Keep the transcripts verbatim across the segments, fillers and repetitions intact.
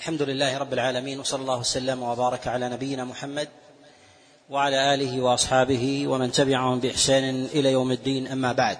الحمد لله رب العالمين، وصلى الله وسلم وبارك على نبينا محمد وعلى آله وأصحابه ومن تبعهم بإحسان إلى يوم الدين، أما بعد.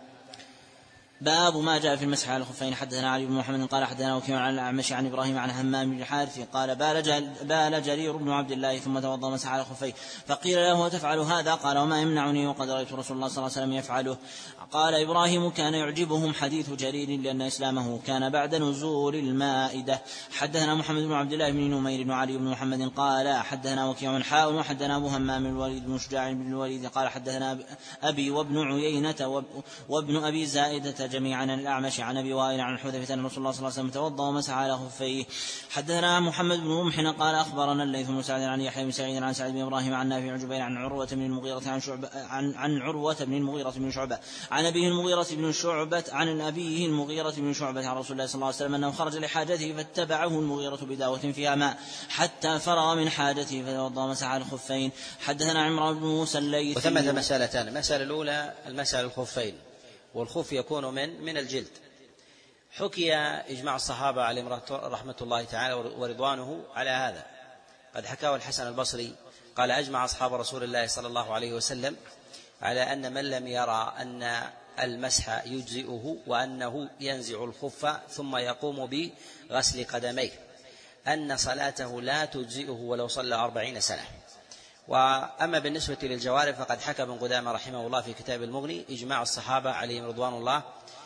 باب ما جاء في المسح على الخفين. حدثنا علي بن محمد قال حدثنا وكيع عن الأعمش عن إبراهيم عن همام بن الحارث قال بال جرير بن عبد الله ثم توضأ مسح على الخفين، فقيل له تفعل هذا؟ قال وما يمنعني وقد رأيت رسول الله صلى الله عليه وسلم يفعله. قال إبراهيم كان يعجبهم حديث جرير لأن إسلامه كان بعد نزول المائدة. حدثنا محمد بن عبد الله بن نمير بن علي بن محمد قال حدثنا وكيع حاء وحدثنا أبو همام الوليد بن شجاع بن الوليد قال حدثنا أبي وابن عيينة وابن أبي زائدة جميعا عن الأعمش عن أبي وائل عن حذيفة أن رسول الله صلى الله عليه وسلم توضأ ومسح على خفيه. حدثنا محمد بن رمح قال أخبرنا الليث بن سعد عن يحيى بن سعيد عن سعد بن إبراهيم عن نافع عن جبير عن عروة بن المغيرة عن شعبة عن, عن عروة بن المغيرة بن شعبة عن أبيه المغيرة بن شعبة عن أبيه المغيرة بن شعبة عن رسول الله صلى الله عليه وسلم أنه خرج لحاجته فاتبعه المغيرة بداوة فيها ماء حتى فرغ من حاجته فتوضأ ومسح على الخفين. حدثنا عمران بن موسى الليثي. وثمة مسألتان: المسألة الأولى المسألة الخفين، والخف يكون من من الجلد. حكي إجماع الصحابة عليهم رحمة الله تعالى ورضوانه على هذا، قد حكاه الحسن البصري قال أجمع أصحاب رسول الله صلى الله عليه وسلم على أن من لم يرى أن المسح يجزئه وأنه ينزع الخف ثم يقوم بغسل قدميه أن صلاته لا تجزئه ولو صلى أربعين سنة. وأما بالنسبة للجوارب فقد حكى ابن قدامة رحمه الله في كتاب المغني إجماع الصحابة عليهم رضوان الله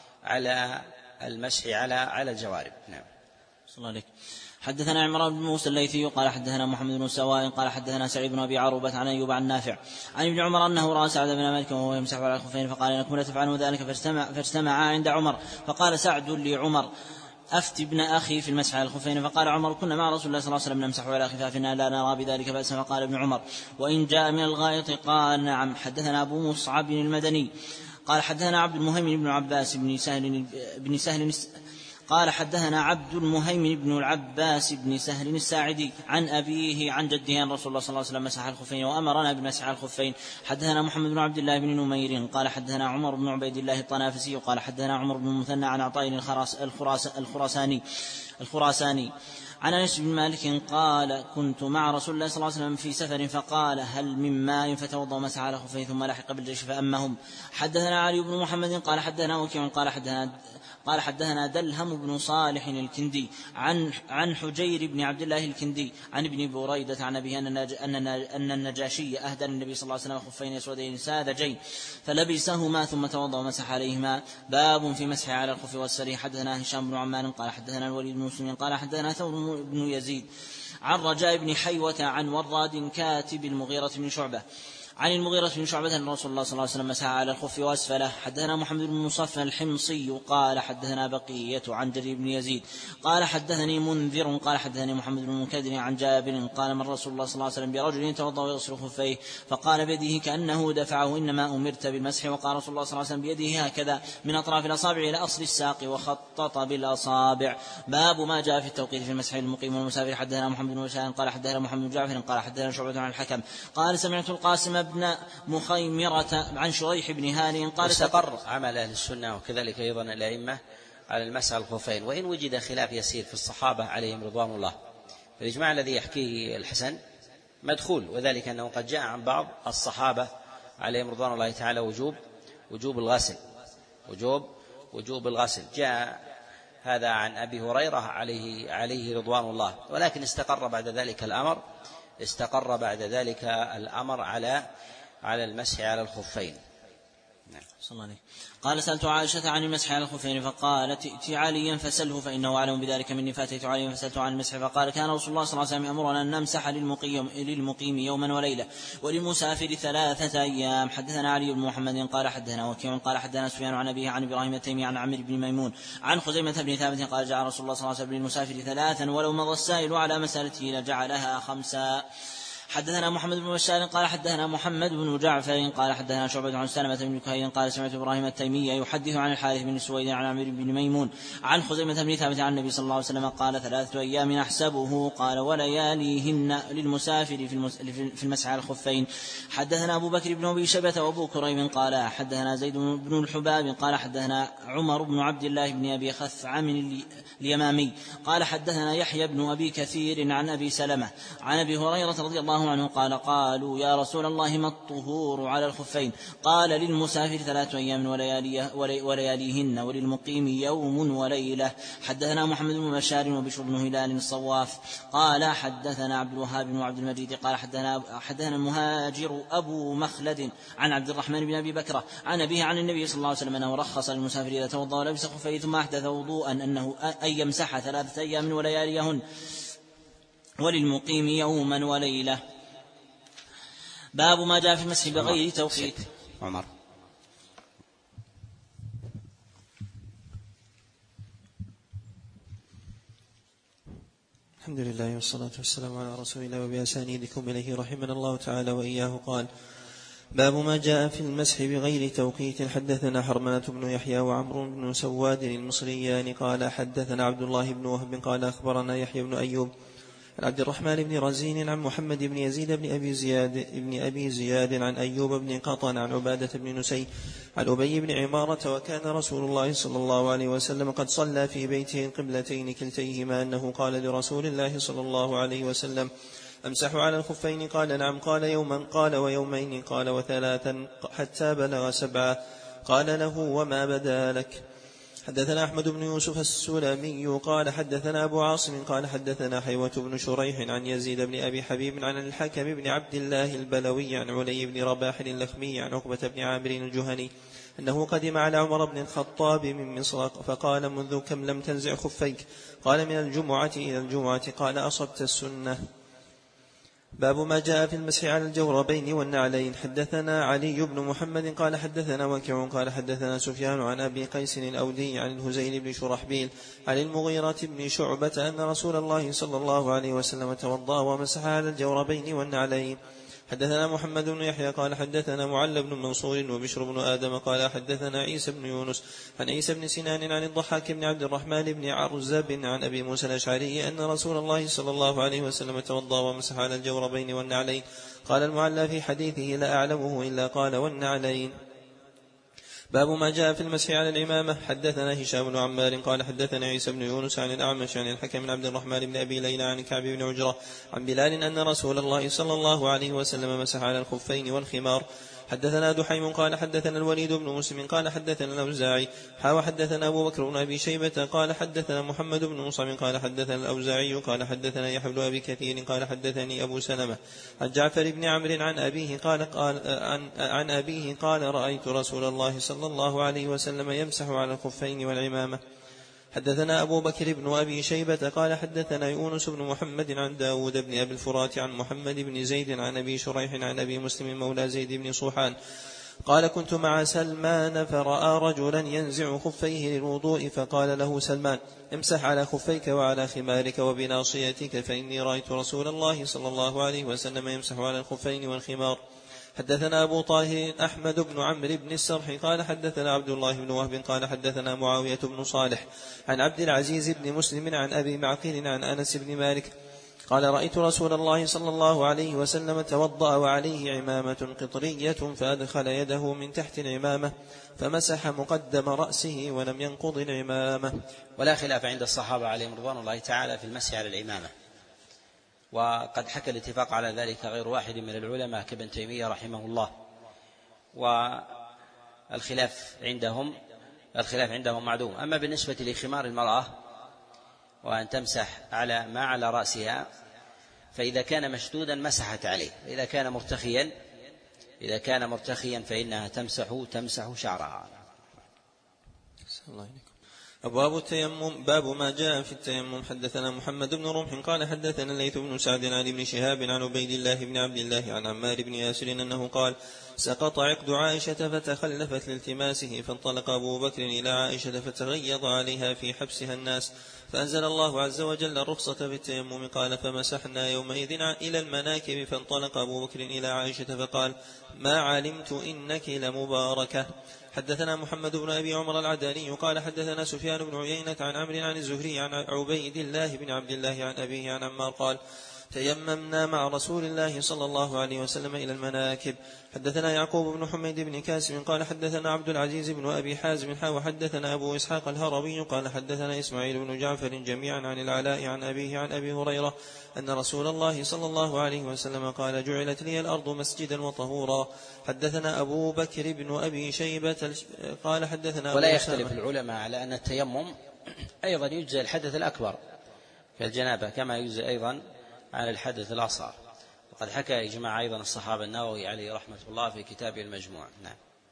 على المسح على على الجوارب. نعم. صلى الله عليك. حدثنا عمران بن موسى الليثي قال حدثنا محمد بن سواء قال حدثنا سعيد بن أبي عروبة عن أيوب عن نافع عن ابن عمر أنه رأى سعد بن مالك وهو يمسح على الخفين فقال إنكم لا تفعلون ذلك، فاجتمع, فاجتمع عند عمر فقال سعد لعمر أفتي ابن أخي في المسح على الخفين. فقال عمر كنا مع رسول الله صلى الله عليه وسلم نمسح على خفافنا لا نرى بذلك بأسا. فقال ابن عمر وإن جاء من الغائط قال نعم. حدثنا أبو مصعب المدني قال حدثنا عبد المهيمن بن عباس بن سهل بن سهل قال حدثنا عبد المهيمن بن العباس بن سهل الساعدي عن أبيه عن جده أن رسول الله صلى الله عليه وسلم مسح الخفين وأمرنا بمسح الخفين. حدثنا محمد بن عبد الله بن نمير قال حدثنا عمر بن عبيد الله الطنافسي قال حدثنا عمر بن المثنى عن عطاء الخراساني الخراساني عن أنس بن مالك قال كنت مع رسول الله صلى الله عليه وسلم في سفر فقال هل من ماء فتوضأ ومسح على خفيه ثم لحق بالجيش فأمهم. حدثنا علي بن محمد قال حدثنا وكيع قال حدثنا قال حدثنا دلهم بن صالح الكندي عن عن حجير بن عبد الله الكندي عن ابن بريدة عن أبيه أن أن النجاشي أهدى النبي صلى الله عليه وسلم خفين أسودين ساذجين فلبسهما ثم توضأ ومسح عليهما. باب في مسح على الخف والسري. حدثنا هشام بن عمان قال حدثنا الوليد بن مسلم قال حدثنا ثور بن يزيد عن رجاء بن حيوة عن وراد كاتب المغيرة بن شعبة عن المغيرة بن شعبة أن رسول الله صلى الله عليه وسلم مسح على الخف وأسفله. حدثنا محمد بن مصفى الحمصي قال حدثنا بقية عن جرير بن يزيد قال حدثني منذر قال حدثني محمد بن منكدر عن جابر قال من رسول الله صلى الله عليه وسلم برجل يتوضأ ويغسل خفيه فقال بيده كأنه دفعه إنما أمرت بالمسح. وقال رسول الله صلى الله عليه وسلم بيده هكذا من أطراف الأصابع إلى أصل الساق وخطط بالأصابع. باب ما جاء في التوقيت في المسح المقيم والمسافر. حدثنا محمد بن بشار قال حدثنا محمد بن جعفر قال حدثنا شعبة عن الحكم قال سمعت القاسم بن مخيمرة عن شريح بن هاني قال استقر عمل أهل السنة وكذلك أيضا الأئمة على المسح على الخفين، وإن وجد خلاف يسير في الصحابة عليهم رضوان الله. فالإجماع الذي يحكيه الحسن مدخول، وذلك أنه قد جاء عن بعض الصحابة عليهم رضوان الله تعالى وجوب وجوب الغسل وجوب وجوب الغسل. جاء هذا عن أبي هريرة عليه عليه رضوان الله، ولكن استقر بعد ذلك الأمر استقر بعد ذلك الأمر على على المسح على الخفين. نعم. صلى الله عليه. قال سألت عائشة عن المسح على الخفين فقالت ائتي عليا فسله فإنه أعلم بذلك مني. فأتيت عليا فسألت عن المسح فقال كان رسول الله صلى الله عليه وسلم يأمرنا أن نمسح للمقيم, للمقيم يوما وليلة وللمسافر ثلاثة أيام. حدثنا علي بن محمد قال حدثنا وكيع قال حدثنا سفيان عن أبيه عن إبراهيم التيمي عن عمرو بن ميمون عن خزيمة بن ثابت قال جعل رسول الله صلى الله عليه وسلم للمسافر ثلاثا ولو مضى السائل على مسألته لجعلها خمسا. حدثنا محمد بن بشار قال حدثنا محمد بن جعفر قال حدثنا شعبة عن سلمة بن كهيل قال سمعت إبراهيم التيمي يحدث عن الحارث بن سويد عن عمرو بن ميمون عن خزيمة بن ثابت عن النبي صلى الله عليه وسلم قال ثلاثة أيام أحسبه قال ولياليهن للمسافر في المسح على الخفين. حدثنا أبو بكر بن أبي شيبة وأبو كريم قال حدثنا زيد بن الحباب قال حدثنا عمر بن عبد الله بن أبي خثعم اليمامي قال حدثنا يحيى بن أبي كثير عن أبي سلمة عن أبي هريرة رضي الله عنه قال قالوا يا رسول الله ما الطهور على الخفين؟ قال للمسافر ثلاثة أيام ولياليهن وللمقيم يوم وليلة. حدثنا محمد بن بشار وبشر بن هلال الصواف قال حدثنا عبد الوهاب بن عبد المجيد قال حدثنا حدثنا المهاجر أبو مخلد عن عبد الرحمن بن أبي بكر عن أبيه عن النبي صلى الله عليه وسلم أنه رخص للمسافر إذا توضأ ولبس خفيه ثم أحدث وضوءا أنه أن يمسح ثلاثة أيام ولياليهن وللمقيم يوما وليلة. باب ما جاء في المسح بغير توقيت. عمر. الحمد لله والصلاة والسلام على رسول الله وبأسانيدكم إليه رحمنا الله تعالى وإياه. قال باب ما جاء في المسح بغير توقيت. حدثنا حرملة بن يحيى وعمرو بن سواد المصريان قال حدثنا عبد الله بن وهب قال أخبرنا يحيى بن أيوب عن عبد الرحمن بن رزين عن محمد بن يزيد بن أبي زياد, بن أبي زياد عن أيوب بن قطن عن عبادة بن نسي عن أبي بن عمارة وكان رسول الله صلى الله عليه وسلم قد صلى في بيته القبلتين كلتيهما أنه قال لرسول الله صلى الله عليه وسلم أمسح على الخفين؟ قال نعم. قال يوما؟ قال ويومين؟ قال وثلاثا حتى بلغ سبعة. قال له وما بدا لك؟ حدثنا أحمد بن يوسف السلمي قال حدثنا أبو عاصم قال حدثنا حيوة بن شريح عن يزيد بن أبي حبيب عن الحكم بن عبد الله البلوي عن علي بن رباح اللخمي عن عقبة بن عامر الجهني أنه قدم على عمر بن الخطاب من مصر فقال منذ كم لم تنزع خفيك؟ قال من الجمعة إلى الجمعة. قال أصبت السنة. باب ما جاء في المسح على الجوربين والنعلين. حدثنا علي بن محمد قال حدثنا وكيع قال حدثنا سفيان عن أبي قيس الأودي عن الهزيل بن شرحبيل عن المغيرة بن شعبة أن رسول الله صلى الله عليه وسلم توضأ ومسح على الجوربين والنعلين. حدثنا محمد بن يحيى قال حدثنا معل بن منصور وبشر بن آدم قال حدثنا عيسى بن يونس عن عيسى بن سنان عن الضحاك بن عبد الرحمن بن عرزب عن أبي موسى الأشعري أن رسول الله صلى الله عليه وسلم توضأ ومسح على الجوربين والنعلين. قال المعلى في حديثه لا أعلمه إلا قال والنعلين. باب ما جاء في المسح على العمامة. حدثنا هشام بن عمار قال حدثنا عيسى بن يونس عن الأعمش عن الحكم بن عبد الرحمن بن أبي ليلى عن كعب بن عجرة عن بلال أن رسول الله صلى الله عليه وسلم مسح على الخفين والخمار. حدثنا دحيم قال حدثنا الوليد بن مسلم قال حدثنا الأوزاعي حاو حدثنا أبو بكر بن أبي شيبة قال حدثنا محمد بن مصعب قال حدثنا الأوزاعي قال حدثنا يحيى بن أبي كثير قال حدثني أبو سلمة عن جعفر بن عمرو عن أبيه قال, قال عن, عن أبيه قال رأيت رسول الله صلى الله عليه وسلم يمسح على الخفين والعمامة. حدثنا أبو بكر بن أبي شيبة قال حدثنا يونس بن محمد عن داود بن أبي الفرات عن محمد بن زيد عن أبي شريح عن أبي مسلم مولى زيد بن صوحان قال كنت مع سلمان فرأى رجلا ينزع خفيه للوضوء فقال له سلمان امسح على خفيك وعلى خمارك وبناصيتك فإني رأيت رسول الله صلى الله عليه وسلم يمسح على الخفين والخمار. حدثنا أبو طاهر أحمد بن عمرو بن السرح قال حدثنا عبد الله بن وهب قال حدثنا معاوية بن صالح عن عبد العزيز بن مسلم عن أبي معقل عن أنس بن مالك قال رأيت رسول الله صلى الله عليه وسلم توضأ وعليه عمامة قطرية فأدخل يده من تحت العمامة فمسح مقدم رأسه ولم ينقض العمامة. ولا خلاف عند الصحابة عليهم رضوان الله تعالى في المسح على العمامة، وقد حكى الاتفاق على ذلك غير واحد من العلماء كابن تيمية رحمه الله. والخلاف عندهم الخلاف عندهم معدوم. أما بالنسبة لخمار المرأة وأن تمسح على ما على رأسها فإذا كان مشدودا مسحت عليه، إذا كان مرتخيا إذا كان مرتخيا فإنها تمسح تمسح شعرها. أبواب التيمم. باب ما جاء في التيمم. حدثنا محمد بن رمح قال حدثنا الليث بن سعد عن ابن شهاب عن عبيد الله بن عبد الله عن عمار بن ياسر أنه قال سقط عقد عائشة فتخلفت لالتماسه فانطلق أبو بكر إلى عائشة فتغيظ عليها في حبسها الناس فأنزل الله عز وجل الرخصة في التيمم. قال فمسحنا يومئذ إلى المناكب. فانطلق أبو بكر إلى عائشة فقال ما علمت إنك لمباركة. حدثنا محمد بن أبي عمر العداني قال حدثنا سفيان بن عيينة عن عمرو عن الزهري عن عبيد الله بن عبد الله عن أبيه عن عمار قال تيممنا مع رسول الله صلى الله عليه وسلم إلى المناكب. حدثنا يعقوب بن حميد بن كاسم قال حدثنا عبد العزيز بن أبي حازم حا وحدثنا أبو إسحاق الهروي قال حدثنا إسماعيل بن جعفر جميعا عن العلاء عن أبيه عن أبي هريرة أن رسول الله صلى الله عليه وسلم قال جعلت لي الأرض مسجدا وطهورا. حدثنا أبو بكر بن أبي شيبة قال حدثنا ولا يختلف العلماء على أن التيمم أيضا يجزي الحدث الأكبر كالجنابة كما يجزي أيضا على الحدث الأصغر، وقد حكى إجماع أيضا الصحابة النووي عليه رحمة الله في كتابه المجموع. نعم.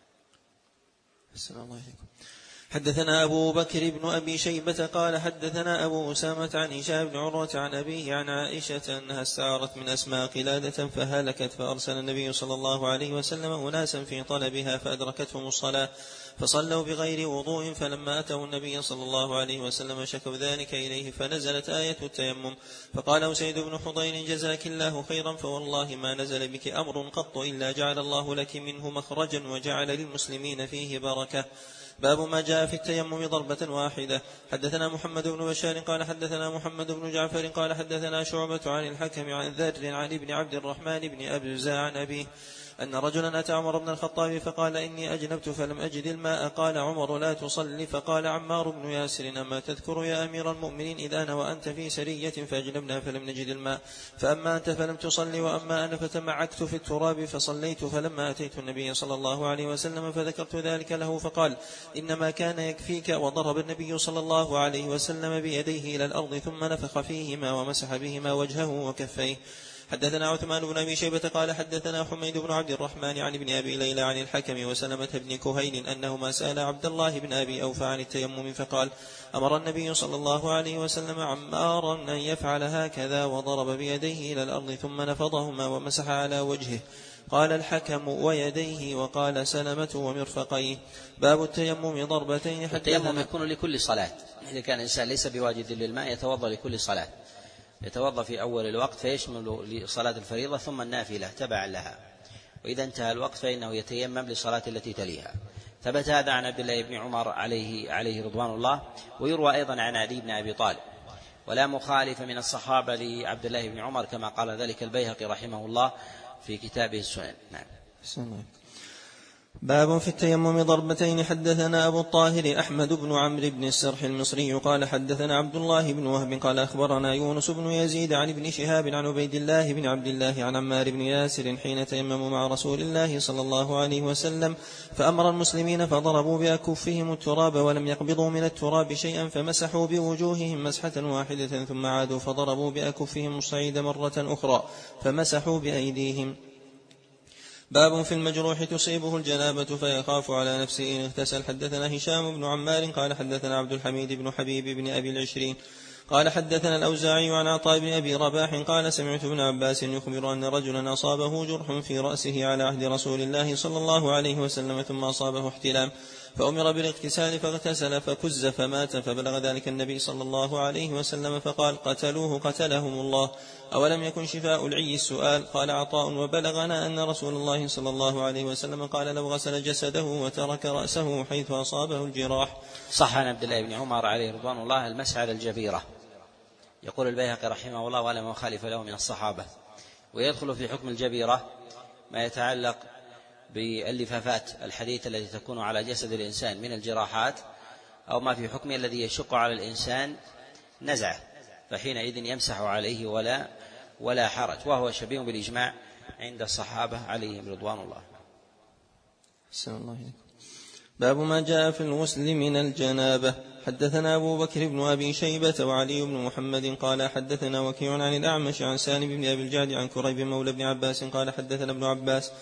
السلام عليكم. حدثنا أبو بكر بن أبي شيبة قال حدثنا أبو أسامة عن هشام بن عروة عن أبيه عن عائشة أنها استعارت من أسماء قلادة فهلكت، فأرسل النبي صلى الله عليه وسلم أناسا في طلبها فأدركتهم الصلاة فصلوا بغير وضوء، فلما أتوا النبي صلى الله عليه وسلم شكوا ذلك إليه فنزلت آية التيمم. فقال أسيد بن حضير جزاك الله خيرا، فوالله ما نزل بك أمر قط إلا جعل الله لك منه مخرجا وجعل للمسلمين فيه بركة. باب ما جاء في التيمم ضربة واحدة. حدثنا محمد بن بشار قال حدثنا محمد بن جعفر قال حدثنا شعبة عن الحكم عن ذر عن ابن عبد الرحمن بن أبزة عن أبيه أن رجلا أتى عمر بن الخطاب فقال إني أجنبت فلم أجد الماء. قال عمر لا تصلي. فقال عمار بن ياسر أما تذكر يا أمير المؤمنين إذا أنا وأنت في سرية فأجنبنا فلم نجد الماء، فأما أنت فلم تصلي وأما أنا فتمعكت في التراب فصليت. فلما أتيت النبي صلى الله عليه وسلم فذكرت ذلك له فقال إنما كان يكفيك. وضرب النبي صلى الله عليه وسلم بيديه إلى الأرض ثم نفخ فيهما ومسح بهما وجهه وكفيه. حدثنا عثمان بن أبي شيبة قال حدثنا حميد بن عبد الرحمن عن ابن أبي ليلى عن الحكم وسلمة بن كهيل أنهما سأل عبد الله بن أبي أوفى عن التيمم فقال أمر النبي صلى الله عليه وسلم عمارا أن يفعل هكذا، وضرب بيديه إلى الأرض ثم نفضهما ومسح على وجهه. قال الحكم ويديه، وقال سلمة ومرفقيه. باب التيمم ضربتين. التيمم يكون لكل صلاة، إذا كان الإنسان ليس بواجد للماء يتوضأ لكل صلاة، يتوضأ في أول الوقت فيشمل لصلاة الفريضة ثم النافلة تبعا لها، وإذا انتهى الوقت فإنه يتيمم للصلاة التي تليها. ثبت هذا عن عبد الله بن عمر عليه, عليه رضوان الله، ويروى أيضا عن علي بن أبي طالب، ولا مخالف من الصحابة لعبد الله بن عمر كما قال ذلك البيهقي رحمه الله في كتابه السنن. نعم. باب في التيمم ضربتين. حدثنا أبو الطاهر أحمد بن عمرو بن السرح المصري قال حدثنا عبد الله بن وهب قال أخبرنا يونس بن يزيد عن ابن شهاب عن عبيد الله بن عبد الله عن عمار بن ياسر حين تيمموا مع رسول الله صلى الله عليه وسلم فأمر المسلمين فضربوا بأكفهم التراب ولم يقبضوا من التراب شيئا، فمسحوا بوجوههم مسحة واحدة ثم عادوا فضربوا بأكفهم الصعيد مرة أخرى فمسحوا بأيديهم. باب في المجروح تصيبه الجنابة فيخاف على نفسه إن اغتسل. حدثنا هشام بن عمار قال حدثنا عبد الحميد بن حبيب بن أبي العشرين قال حدثنا الأوزاعي عن عطاء بن أبي رباح قال سمعت ابن عباس يخبر أن رجلا أصابه جرح في رأسه على عهد رسول الله صلى الله عليه وسلم ثم أصابه احتلام فأمر بالاغتسال فاغتسل فكز فمات، فبلغ ذلك النبي صلى الله عليه وسلم فقال قتلوه قتلهم الله. أولم يكن شفاء العي السؤال؟ قال عطاء وبلغنا أن رسول الله صلى الله عليه وسلم قال لو غسل جسده وترك رأسه حيث أصابه الجراح. صح عن عبد الله بن عمر عليه رضوان الله المسح على الجبيرة. يقول البيهقي رحمه الله ولم يخالف له من الصحابة. ويدخل في حكم الجبيرة ما يتعلق باللفافات الحديث التي تكون على جسد الإنسان من الجراحات، أو ما في حكم الذي يشق على الإنسان نزعه، فحينئذ يمسح عليه ولا ولا حرج، وهو شبيه بالإجماع عند الصحابة عليهم رضوان الله. السلام الله عليكم. باب ما جاء في الغسل من الجنابة. حدثنا أبو بكر بن أبي شيبة وعلي بن محمد قال حدثنا وكيع عن الأعمش عن سالم بن أبي الجعد عن كريب مولى بن عباس قال حدثنا ابن عباس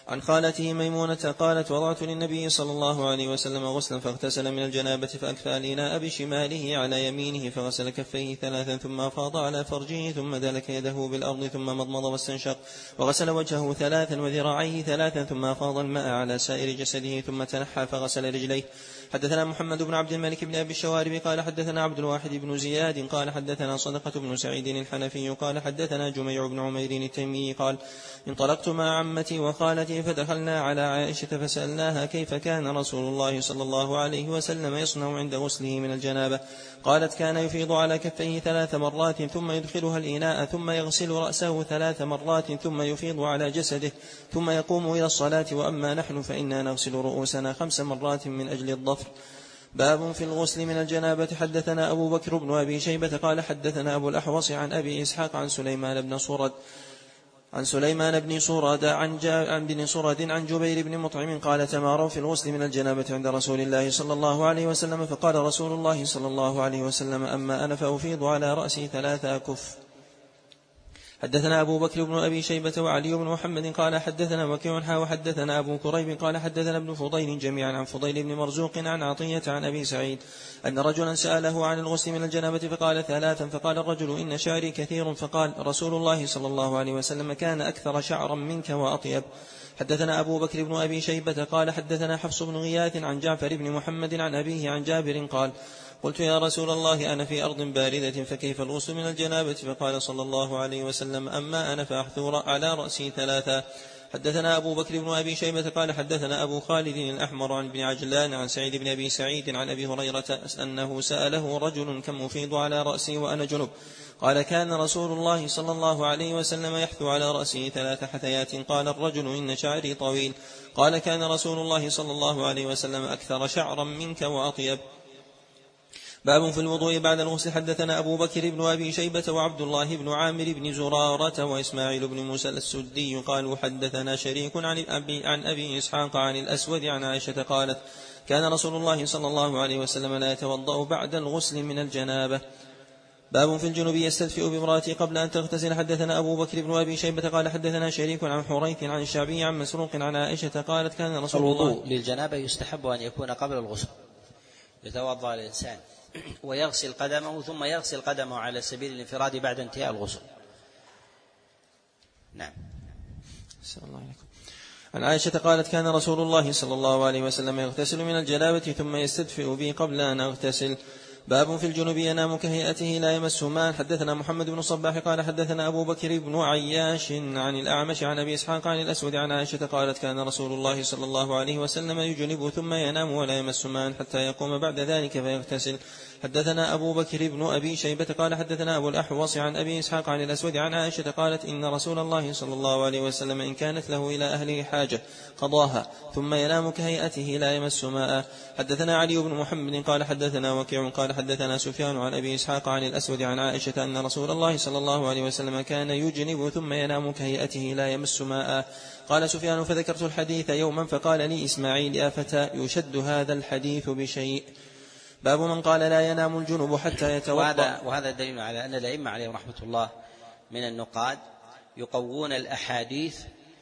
عن خالته ميمونة قالت وضعت للنبي صلى الله عليه وسلم غسلا فاغتسل من الجنابة فأكفأ الإناء بشماله على يمينه فغسل كفيه ثلاثا ثم أفاض على فرجه ثم دلك يده بالأرض ثم مضمض واستنشق وغسل وجهه ثلاثا وذراعيه ثلاثا ثم أفاض الماء على سائر جسده ثم تنحى فغسل رجليه. حدثنا محمد بن عبد الملك بن أبي الشوارب قال حدثنا عبد الواحد بن زياد قال حدثنا صدقة بن سعيد الحنفي قال حدثنا جميع بن عمير التيمي قال انطلقت مع عمتي وخالتي فدخلنا على عائشة فسألناها كيف كان رسول الله صلى الله عليه وسلم يصنع عند غسله من الجنابة. قالت كان يفيض على كفيه ثلاث مرات ثم يدخلها الإناء ثم يغسل رأسه ثلاث مرات ثم يفيض على جسده ثم يقوم إلى الصلاة وأما نحن فإنا نغسل رؤوسنا خمس مرات من أجل الضفر. باب في الغسل من الجنابة. حدثنا أبو بكر بن أبي شيبة قال حدثنا أبو الأحوص عن أبي إسحاق عن سليمان بن صورد عن سليمان بن صورد عن, عن بن صورد عن جبير بن مطعم قال تماروا في الغسل من الجنابة عند رسول الله صلى الله عليه وسلم فقال رسول الله صلى الله عليه وسلم أما أنا فأفيض على رأسي ثلاث أكف. حدثنا أبو بكر بن أبي شيبة وعلي بن محمد قال حدثنا وكيع وحدثنا أبو كريب قال حدثنا ابن فضيل جميعا عن فضيل بن مرزوق عن عطية عن أبي سعيد أن رجلا سأله عن الغسل من الجنابة فقال ثلاثا فقال الرجل إن شعري كثير فقال رسول الله صلى الله عليه وسلم كان أكثر شعرا منك وأطيب. حدثنا أبو بكر بن أبي شيبة قال حدثنا حفص بن غياث عن جعفر بن محمد عن أبيه عن جابر قال قلت يا رسول الله أنا في أرض باردة فكيف الغسل من الجنابة؟ فقال صلى الله عليه وسلم أما أنا فأحثو على رأسي ثلاثا. حدثنا أبو بكر بن أبي شيبة قال حدثنا أبو خالد الأحمر عن بن عجلان عن سعيد بن أبي سعيد عن أبي هريرة أنه سأله رجل كم أفيض على رأسي وأنا جنب؟ قال كان رسول الله صلى الله عليه وسلم يحثو على رأسه ثلاث حثيات. قال الرجل إن شعري طويل. قال كان رسول الله صلى الله عليه وسلم أكثر شعرا منك وأطيب. باب في الوضوء بعد الغسل. حدثنا أبو بكر بن أبي شيبة وعبد الله بن عامر بن زرارة وإسماعيل بن موسى السدي قالوا حدثنا شريك عن أبي, عن أبي إسحاق عن الأسود عن عائشة قالت كان رسول الله صلى الله عليه وسلم لا يتوضأ بعد الغسل من الجنابة. باب في الجنوب يستدفئ بامرأته قبل أن تغتسل. حدثنا أبو بكر بن أبي شيبة قال حدثنا شريك عن حريث عن الشعبي عن مسروق عن عائشة قالت كان رسول الله. الوضوء للجنابة يستحب أن يكون قبل الغسل. يتوضأ الإنسان ويغسل قدمه ثم يغسل قدمه على سبيل الانفراد بعد انتهاء الغسل. نعم. السلام عليكم. عن عائشة قالت كان رسول الله صلى الله عليه وسلم يغتسل من الجنابة ثم يستدفئ بي قبل أن أغتسل. باب في الجنوب ينام كهيئته لا يمس ماء. حدثنا محمد بن الصباح قال حدثنا أبو بكر بن عياش عن الأعمش عن أبي إسحاق عن الأسود عن عائشة قالت كان رسول الله صلى الله عليه وسلم يجنب ثم ينام ولا يمس ماء حتى يقوم بعد ذلك فيغتسل. حدثنا أبو بكر بن أبي شيبة قال حدثنا أبو الأحوص عن أبي إسحاق عن الأسود عن عائشة قالت إن رسول الله صلى الله عليه وسلم إن كانت له إلى أهله حاجة قضاها ثم ينام كهيئته لا يمس ماء. حدثنا علي بن محمد قال حدثنا وكيع قال حدثنا سفيان عن أبي إسحاق عن الأسود عن عائشة أن رسول الله صلى الله عليه وسلم كان يجنب ثم ينام كهيئته لا يمس ماء. قال سفيان فذكرت الحديث يوما فقال لي إسماعيل يا فتى يشد هذا الحديث بشيء. باب من قال لا ينام الجنب حتى يتوضأ. وهذا, وهذا دليل على أن الأئمة عليهم رحمة الله من النقاد يقوون الأحاديث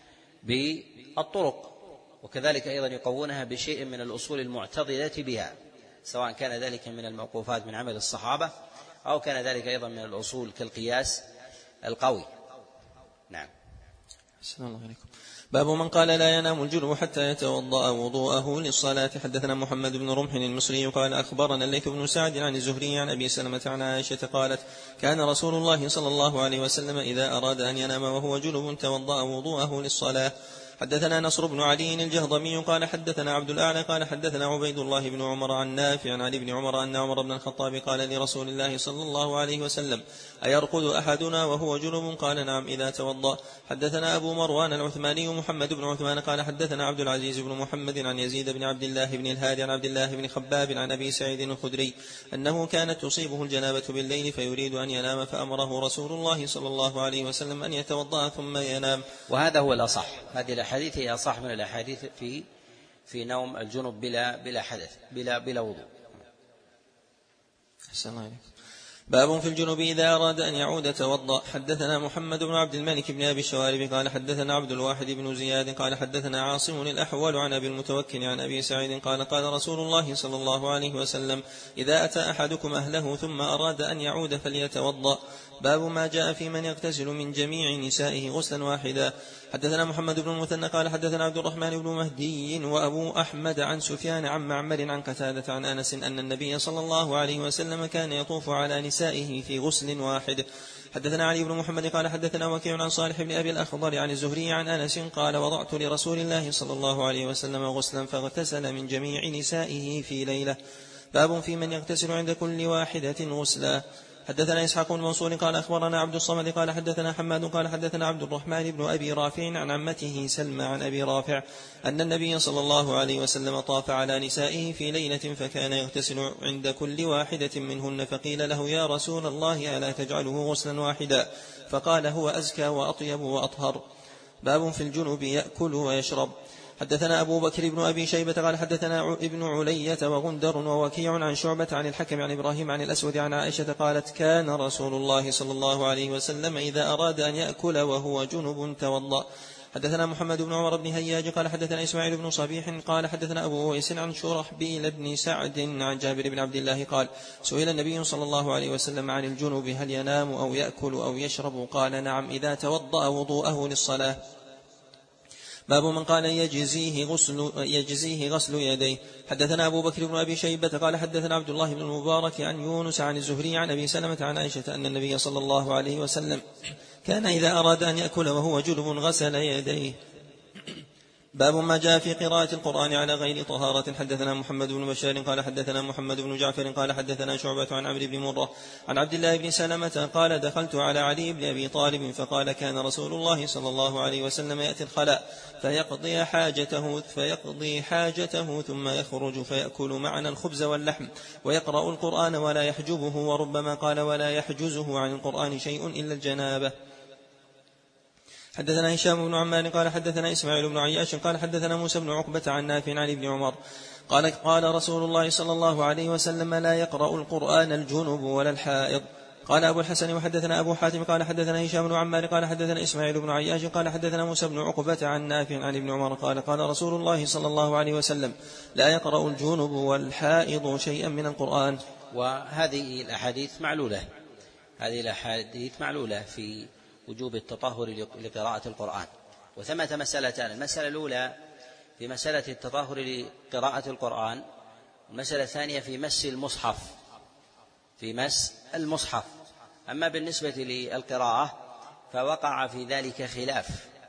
بالطرق وكذلك أيضا يقوونها بشيء من الأصول المعتضدة بها سواء كان ذلك من الموقوفات من عمل الصحابة أو كان ذلك أيضا من الأصول كالقياس القوي. نعم. السلام عليكم. باب من قال لا ينام الجنب حتى يتوضأ وضوءه للصلاة. حدثنا محمد بن رمح المصري قال أخبرنا الليث بن سعد عن الزهري عن أبي سلمة عن عائشة قالت كان رسول الله صلى الله عليه وسلم إذا أراد أن ينام وهو جنب توضأ وضوءه للصلاة. حدثنا نصر بن علي الجهضمي قال حدثنا عبد الأعلى قال حدثنا عبيد الله بن عمر عن نافع عن ابن عمر أن عمر بن الخطاب قال لرسول الله صلى الله عليه وسلم أيرقد أحدنا وهو جنب؟ قال نعم إذا توضأ. حدثنا أبو مروان العثماني محمد بن عثمان قال حدثنا عبد العزيز بن محمد عن يزيد بن عبد الله بن الهادي عن عبد الله بن خباب عن أبي سعيد الخدري أنه كانت تصيبه الجنابة بالليل فيريد أن ينام فأمره رسول الله صلى الله عليه وسلم أن يتوضأ ثم ينام. وهذا هو الأصح. هذه الأحاديث هي أصح من الأحاديث في في نوم الجنب بلا بلا حدث بلا بلا وضوء. السلام عليكم. باب في الجنوب إذا أراد أن يعود توضأ. حدثنا محمد بن عبد الملك بن أبي الشوارب قال حدثنا عبد الواحد بن زياد قال حدثنا عاصم الأحول عن أبي المتوكل عن أبي سعيد قال قال رسول الله صلى الله عليه وسلم إذا أتى أحدكم أهله ثم أراد أن يعود فليتوضأ. باب ما جاء في من يغتسل من جميع نسائه غسلا واحدا. حدثنا محمد بن المثنى قال حدثنا عبد الرحمن بن مهدي وأبو أحمد عن سفيان عن معمر عن قتادة عن أنس أن النبي صلى الله عليه وسلم كان يطوف على نسائه في غسل واحد. حدثنا علي بن محمد قال حدثنا وكيع عن صالح بن أبي الأخضر عن الزهري عن أنس قال وضعت لرسول الله صلى الله عليه وسلم غسلا فاغتسل من جميع نسائه في ليلة. باب في من يغتسل عند كل واحدة غسلا. حدثنا إسحاق بن منصور قال أخبرنا عبد الصمد قال حدثنا حماد قال حدثنا عبد الرحمن بن أبي رافع عن عمته سلمى عن أبي رافع أن النبي صلى الله عليه وسلم طاف على نسائه في ليلة فكان يغتسل عند كل واحدة منهن فقيل له يا رسول الله ألا تجعله غسلا واحدا؟ فقال هو أزكى وأطيب وأطهر. باب في الجنوب يأكل ويشرب. حدثنا أبو بكر بن أبي شيبة قال حدثنا ابن علية وغندر ووكيع عن شعبة عن الحكم عن إبراهيم عن الأسود عن عائشة قالت كان رسول الله صلى الله عليه وسلم إذا أراد أن يأكل وهو جنب توضأ. حدثنا محمد بن عمر بن هياج قال حدثنا إسماعيل بن صبيح قال حدثنا أبو ويس عن شرحبيل بن سعد عن جابر بن عبد الله قال سئل النبي صلى الله عليه وسلم عن الجنب هل ينام أو يأكل أو يشرب؟ قال نعم إذا توضأ وضوءه للصلاة. باب من قال يجزيه غسل, يجزيه غسل يديه. حدثنا أبو بكر بن أبي شيبة قال حدثنا عبد الله بن المبارك عن يونس عن الزهري عن أبي سلمة عن عائشة أن النبي صلى الله عليه وسلم كان إذا أراد أن يأكل وهو جنب غسل يديه. باب ما جاء في قراءة القرآن على غير طهارة. حدثنا محمد بن بشار قال حدثنا محمد بن جعفر قال حدثنا شعبة عن عمرو بن مرة عن عبد الله بن سلمة قال دخلت على علي بن أبي طالب فقال كان رسول الله صلى الله عليه وسلم يأتي الخلاء فيقضي حاجته, فيقضي حاجته ثم يخرج فيأكل معنا الخبز واللحم ويقرأ القرآن ولا يحجبه، وربما قال ولا يحجزه عن القرآن شيء إلا الجنابة. حدثنا هشام بن عمار قال حدثنا إسماعيل بن عياش قال حدثنا موسى بن عقبة عن نافع عن ابن عمر قال قال رسول الله صلى الله عليه وسلم لا يقرأ القرآن الجنب ولا الحائض. قال أبو الحسن وحدثنا أبو حاتم قال حدثنا هشام بن عمار قال حدثنا إسماعيل بن عياش قال حدثنا موسى بن عقبة عن نافع عن ابن عمر قال قال رسول الله صلى الله عليه وسلم لا يقرأ الجنب والحائض شيئا من القرآن. وهذه الأحاديث معلولة هذه الأحاديث معلولة في وجوب التطهر لقراءة القرآن. وثمة مسألتان: المسألة الأولى في مسألة التطهر لقراءة القرآن، المسألة الثانية في مس المصحف في مس المصحف. أما بالنسبة للقراءة فوقع في ذلك خلاف،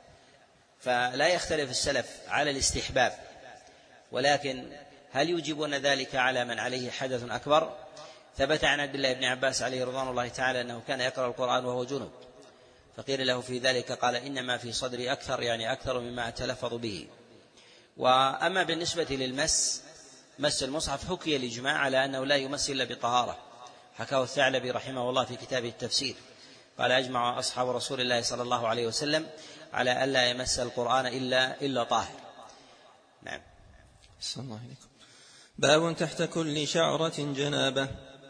فلا يختلف السلف على الاستحباب، ولكن هل يوجبون ذلك على من عليه حدث أكبر؟ ثبت عن عبد الله بن عباس عليه رضوان الله تعالى أنه كان يقرأ القرآن وهو جنب، فقيل له في ذلك قال إنما في صدري أكثر، يعني أكثر مما أتلفظ به. وأما بالنسبة للمس مس المصحف حكي الإجماع على أنه لا يمس إلا بطهارة، حكاه الثعلبي رحمه الله في كتابه التفسير قال أجمع أصحاب رسول الله صلى الله عليه وسلم على ألا يمس القرآن إلا, إلا طاهر. نعم. السلام عليكم. باب تحت كل شعرة جنابة.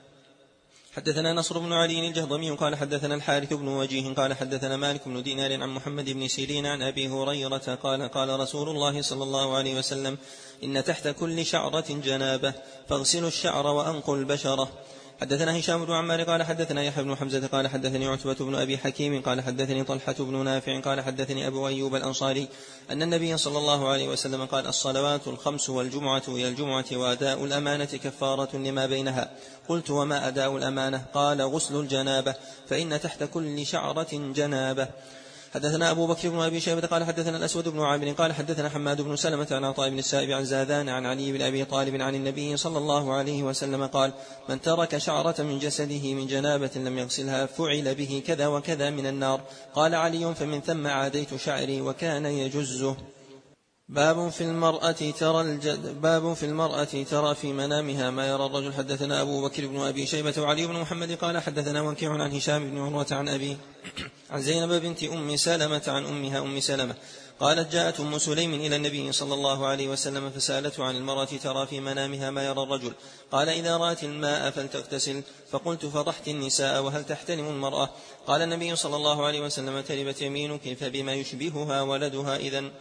حدثنا نصر بن علي الجهضمي قال حدثنا الحارث بن وجيه قال حدثنا مالك بن دينار عن محمد بن سيرين عن أبي هريرة قال قال رسول الله صلى الله عليه وسلم إن تحت كل شعرة جنابة فاغسلوا الشعر وأنقوا البشرة. حدثنا هشام بن عمار قال حدثنا يحيى بن حمزة قال حدثني عتبة بن أبي حكيم قال حدثني طلحة بن نافع قال حدثني أبو أيوب الأنصاري أن النبي صلى الله عليه وسلم قال الصلوات الخمس والجمعة إلى الجمعة وأداء الأمانة كفارة لما بينها. قلت وما أداء الأمانة؟ قال غسل الجنابة، فإن تحت كل شعرة جنابة. حدثنا أبو بكر بن أبي شيبة قال حدثنا الأسود بن عامر قال حدثنا حماد بن سلمة عن عطاء بن السائب عن زاذان عن علي بن أبي طالب عن النبي صلى الله عليه وسلم قال من ترك شعرة من جسده من جنابة لم يغسلها فعل به كذا وكذا من النار. قال علي فمن ثم عاديت شعري وكان يجزه. باب في المرأة ترى الجد باب في المرأة ترى في منامها ما يرى الرجل. حدثنا أبو بكر بن أبي شيبة وعلي بن محمد قال حدثنا وكيع عن هشام بن عروة عن أبي عن زينب بنت أم سلمة عن أمها أم سلمة قالت جاءت أم سليم إلى النبي صلى الله عليه وسلم فسألته عن المرأة ترى في منامها ما يرى الرجل، قال إذا رأت الماء فلتغتسل. فقلت فضحت النساء وهل تحتلم المرأة؟ قال النبي صلى الله عليه وسلم تربت يمينك فبما يشبهها ولدها إذن.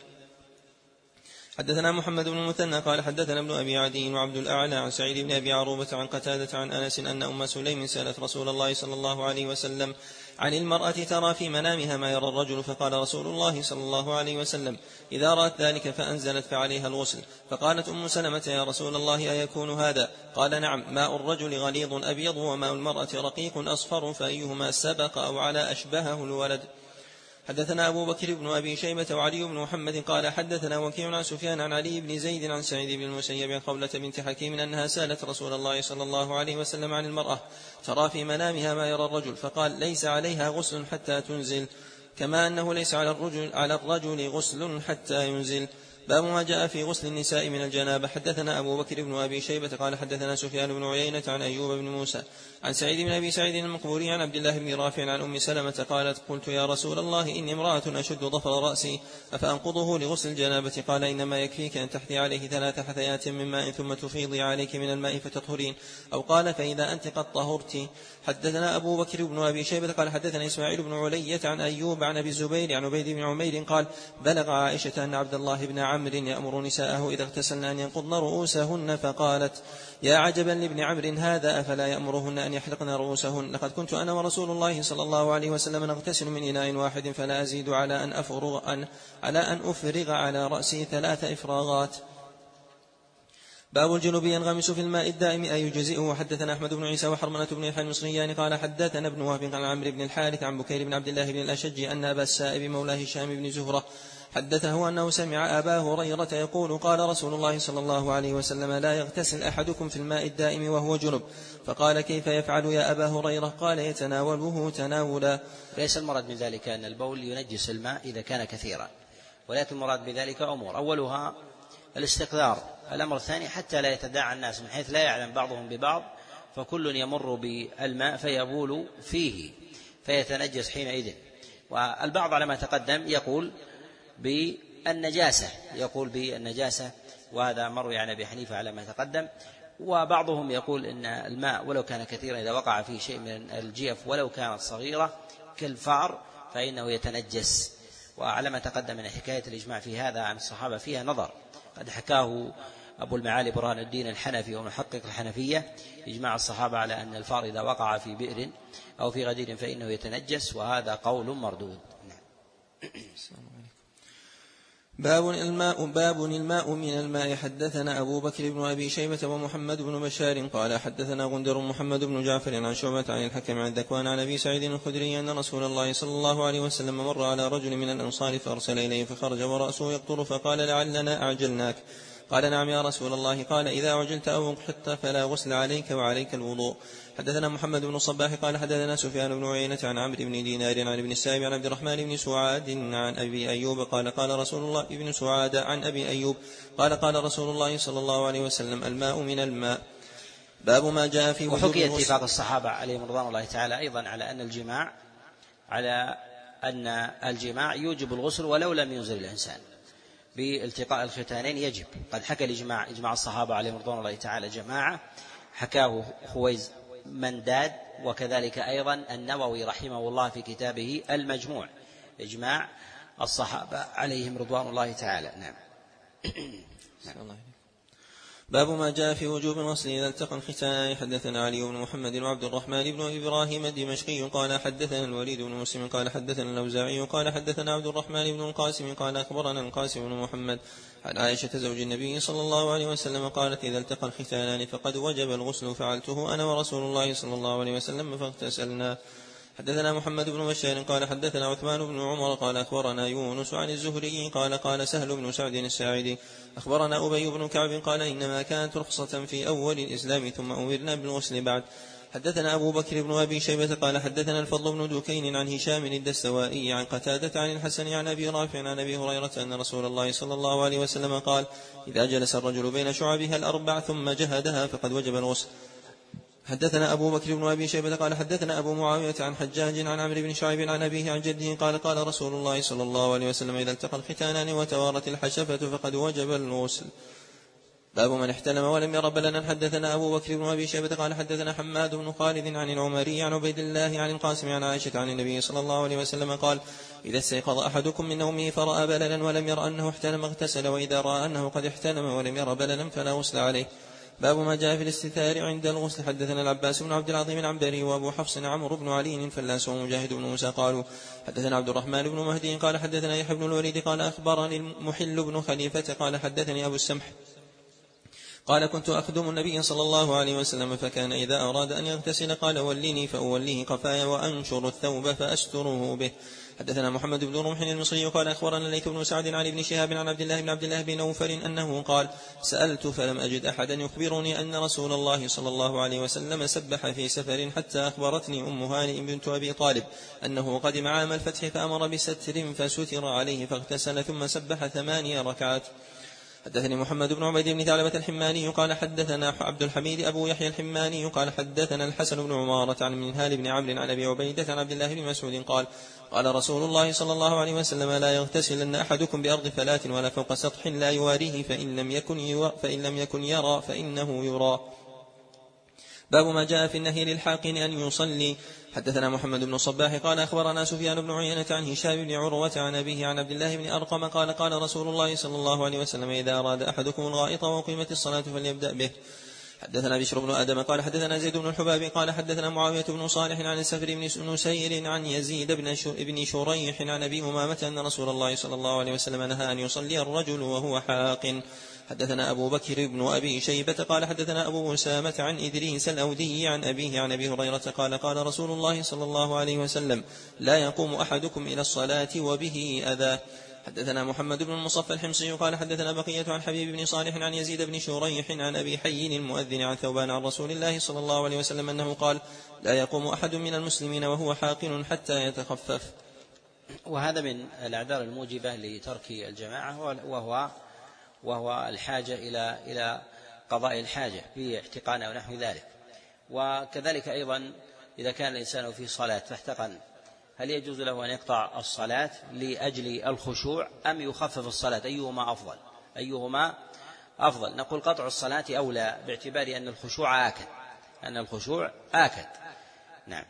حدثنا محمد بن المثنى قال حدثنا ابن أبي عدي وعبد الأعلى عن سعيد بن أبي عروبة عن قتادة عن أنس أن أم سليم سألت رسول الله صلى الله عليه وسلم عن المرأة ترى في منامها ما يرى الرجل، فقال رسول الله صلى الله عليه وسلم إذا رأت ذلك فأنزلت فعليها الغسل. فقالت أم سلمة يا رسول الله أيكون هذا؟ قال نعم، ماء الرجل غليظ أبيض وماء المرأة رقيق أصفر، فأيهما سبق أو على أشبهه الولد. حدثنا أبو بكر بن أبي شيبة وعلي بن محمد قال حدثنا وكيع عن سفيان عن علي بن زيد عن سعيد بن المسيب عن قولة بنت حكيم أنها سألت رسول الله صلى الله عليه وسلم عن المرأة ترى في منامها ما يرى الرجل، فقال ليس عليها غسل حتى تنزل، كما أنه ليس على الرجل, على الرجل غسل حتى ينزل. باب ما جاء في غسل النساء من الجنابة. حدثنا أبو بكر بن أبي شيبة قال حدثنا سفيان بن عيينة عن أيوب بن موسى عن سعيد بن أبي سعيد المقبوري عن عبد الله بن رافع عن أم سلمة قالت قلت يا رسول الله إني امرأة أشد ظفر رأسي أفأنقضه لغسل الجنابة؟ قال إنما يكفيك أن تحثي عليه ثلاث حثيات من ماء ثم تفيضي عليك من الماء فتطهرين، أو قال فإذا أنت قد طهرت. حدثنا أبو بكر بن أبي شيبة قال حدثنا إسماعيل بن علية عن أيوب عن أبي الزبير عن عبيد بن عمير قال بلغ عائشة أن عبد الله بن عمرو يأمر نساءه إذا اغتسلن أن ينقضن رؤوسهن، فقالت يا عجبا لابن عمرو هذا أفلا يأمرهن أن يحلقن رؤوسهن؟ لقد كنت أنا ورسول الله صلى الله عليه وسلم نغتسل من إناء واحد فلا أزيد على أن أفرغ, أن على, أن أفرغ على رأسي ثلاث إفراغات. باب الجنوب ينغمس في الماء الدائم أي يجزئه. حدثنا أحمد بن عيسى وحرملة بن يحيى المصريان قال حدثنا ابن وهب عن عمرو بن الحارث عن بكير بن عبد الله بن الأشج أن أبا السائب مولاه هشام بن زهرة حدثه أنه سمع أبا هريرة يقول قال رسول الله صلى الله عليه وسلم لا يغتسل أحدكم في الماء الدائم وهو جنب، فقال كيف يفعل يا أبا هريرة؟ قال يتناوله تناولا. ليس المراد من ذلك أن البول ينجس الماء إذا كان كثيرا، ولكن المراد بذلك أمور، أولها الاستقذار، الأمر الثاني حتى لا يتداعى الناس من حيث لا يعلم بعضهم ببعض، فكل يمر بالماء فيبول فيه فيتنجس حينئذ. والبعض على ما تقدم يقول بالنجاسة يقول بالنجاسة وهذا مروي عن أبي حنيفة على ما تقدم. وبعضهم يقول إن الماء ولو كان كثيرا إذا وقع فيه شيء من الجيف ولو كانت صغيرة كالفار فإنه يتنجس. وعلى ما تقدم من حكاية الإجماع في هذا عن الصحابة فيها نظر، قد حكاه أبو المعالي برهان الدين الحنفي ومحقق الحنفية إجماع الصحابة على أن الفار إذا وقع في بئر أو في غدير فإنه يتنجس، وهذا قول مردود. باب الماء باب الماء من الماء. حدثنا أبو بكر بن أبي شيبة ومحمد بن بشار قال حدثنا غندر محمد بن جعفر عن شعبة عن الحكم عن ذكوان عن أبي سعيد الخدري أن رسول الله صلى الله عليه وسلم مر على رجل من الأنصار فأرسل إليه فخرج ورأسه يقطر فقال لعلنا أعجلناك؟ قال نعم يا رسول الله. قال إذا عجلت أو انقحطت فلا غسل عليك وعليك الوضوء. حدثنا محمد بن الصباح قال حدثنا سفيان بن عيينة عن عمرو بن دينار عن ابن السائب عن عبد الرحمن بن سعاد عن أبي أيوب قال قال رسول الله ابن سعاد عن أبي أيوب قال قال رسول الله صلى الله عليه وسلم الماء من الماء. باب ما جاء في وجوب وحكي اتفاق الصحابة عليهم رضوان الله تعالى أيضا على أن الجماع على أن الجماع يوجب الغسل ولو لم ينزل الإنسان بالتقاء الختانين يجب. قد حكى الإجماع إجماع الصحابة عليهم رضوان الله تعالى جماعة، حكاه خويز منداد وكذلك أيضا النووي رحمه الله في كتابه المجموع إجماع الصحابة عليهم رضوان الله تعالى. نعم. نعم. باب ما جاء في وجوب الغسل إذا التقى الختانان. حدثنا علي بن محمد وعبد الرحمن بن إبراهيم الدمشقي قال حدثنا الوليد بن مسلم قال حدثنا الأوزاعي قال حدثنا عبد الرحمن بن القاسم قال أخبرنا القاسم بن محمد عن عائشة زوج النبي صلى الله عليه وسلم قالت إذا التقى الختانان فقد وجب الغسل فعلته أنا ورسول الله صلى الله عليه وسلم فاغتسلنا. حدثنا محمد بن بشار قال حدثنا عثمان بن عمر قال أخبرنا يونس عن الزهري قال قال سهل بن سعد الساعدي أخبرنا أبي بن كعب قال إنما كانت رخصة في أول الإسلام ثم أمرنا بالغسل بعد. حدثنا أبو بكر بن أبي شيبة قال حدثنا الفضل بن دوكين عن هشام الدستوائي عن قتادة عن الحسن عن أبي رافع عن أبي هريرة أن رسول الله صلى الله عليه وسلم قال إذا جلس الرجل بين شعبها الأربع ثم جهدها فقد وجب الغسل. حدثنا أبو بكر بن أبي شيبة قال حدثنا أبو معاوية عن حجاج عن عمرو بن شعيب عن أبيه عن جده قال قال رسول الله صلى الله عليه وسلم إذا التقى الختانان وتوارت الحشفة فقد وجب الغسل. باب من احتلم ولم ير بللا. حدثنا أبو بكر بن أبي شيبة قال حدثنا حماد بن خالد عن العمري عن عبيد الله عن القاسم عن عائشة عن النبي صلى الله عليه وسلم قال إذا استيقظ أحدكم من نومه فرأى بللا ولم ير أنه احتلم اغتسل، وإذا رأى أنه قد احتلم ولم ير بللا فلا غسل عليه. باب ما جاء في الاستثار عند الغسل. حدثنا العباس بن عبد العظيم العنبري وأبو حفص عمرو بن علي الفلاس ومجاهد بن موسى قالوا حدثنا عبد الرحمن بن مهدي قال حدثنا يحيى بن الوليد قال أخبرني المحل بن خليفة قال حدثني أبو السمح قال كنت أخدم النبي صلى الله عليه وسلم فكان إذا أراد أن يغتسل قال وليني فأوليه قفايا وأنشر الثوب فأستره به. حدثنا محمد بن رمح المصري قال أخبرنا الليث بن سعد عن ابن شهاب عن عبد الله بن عبد الله بن نوفل أنه قال سألت فلم أجد أحدا يخبرني أن رسول الله صلى الله عليه وسلم سبح في سفر حتى أخبرتني أم هانئ بنت أبي طالب أنه قدم عام الفتح فأمر بستر فستر عليه فاغتسل ثم سبح ثمانية ركعات. حدثني محمد بن عبيد بن ثعلبة الحماني قال حدثنا عبد الحميد أبو يحيى الحماني قال حدثنا الحسن بن عمارة عن منهال بن عمرو عن أبي عبيدة عن عبد الله بن مسعود قال قال رسول الله صلى الله عليه وسلم لا يغتسلن أحدكم بأرض فلاة ولا فوق سطح لا يواريه فإن لم يكن يرى, فإن لم يكن يرى فإنه يرى. باب ما جاء في النهي للحاقن أن يصلي. حدثنا محمد بن صباح قال أخبرنا سفيان بن عيينة عن هشام بن عروة عن أبيه عن عبد الله بن أرقم قال قال رسول الله صلى الله عليه وسلم إذا أراد أحدكم الغائط وقيمت الصلاة فليبدأ به. حدثنا بشر بن آدم قال حدثنا زيد بن الحباب قال حدثنا معاوية بن صالح عن السفر بن نسير عن يزيد بن شريح عن أبي أمامة أن رسول الله صلى الله عليه وسلم نهى أن يصلي الرجل وهو حاق. حدثنا أبو بكر بن أبي شيبة قال حدثنا أبو أسامة عن إدريس الأودي عن أبيه عن أبي هريرة قال قال رسول الله صلى الله عليه وسلم لا يقوم أحدكم إلى الصلاة وبه أذى. حدثنا محمد بن المصفى الحمصي قال حدثنا بقية عن حبيب بن صالح عن يزيد بن شريح عن أبي حي المؤذن عن ثوبان عن رسول الله صلى الله عليه وسلم أنه قال لا يقوم أحد من المسلمين وهو حاقن حتى يتخفف. وهذا من الأعذار الموجبة لترك الجماعة وهو وهو الحاجة إلى إلى قضاء الحاجة باحتقان أو نحو ذلك. وكذلك أيضا إذا كان الإنسان في صلاة فاحتقن هل يجوز له أن يقطع الصلاة لأجل الخشوع أم يخفف الصلاة؟ أيهما أفضل؟ أيهما أفضل؟ نقول قطع الصلاة أولى باعتبار أن الخشوع آكد أن الخشوع آكد نعم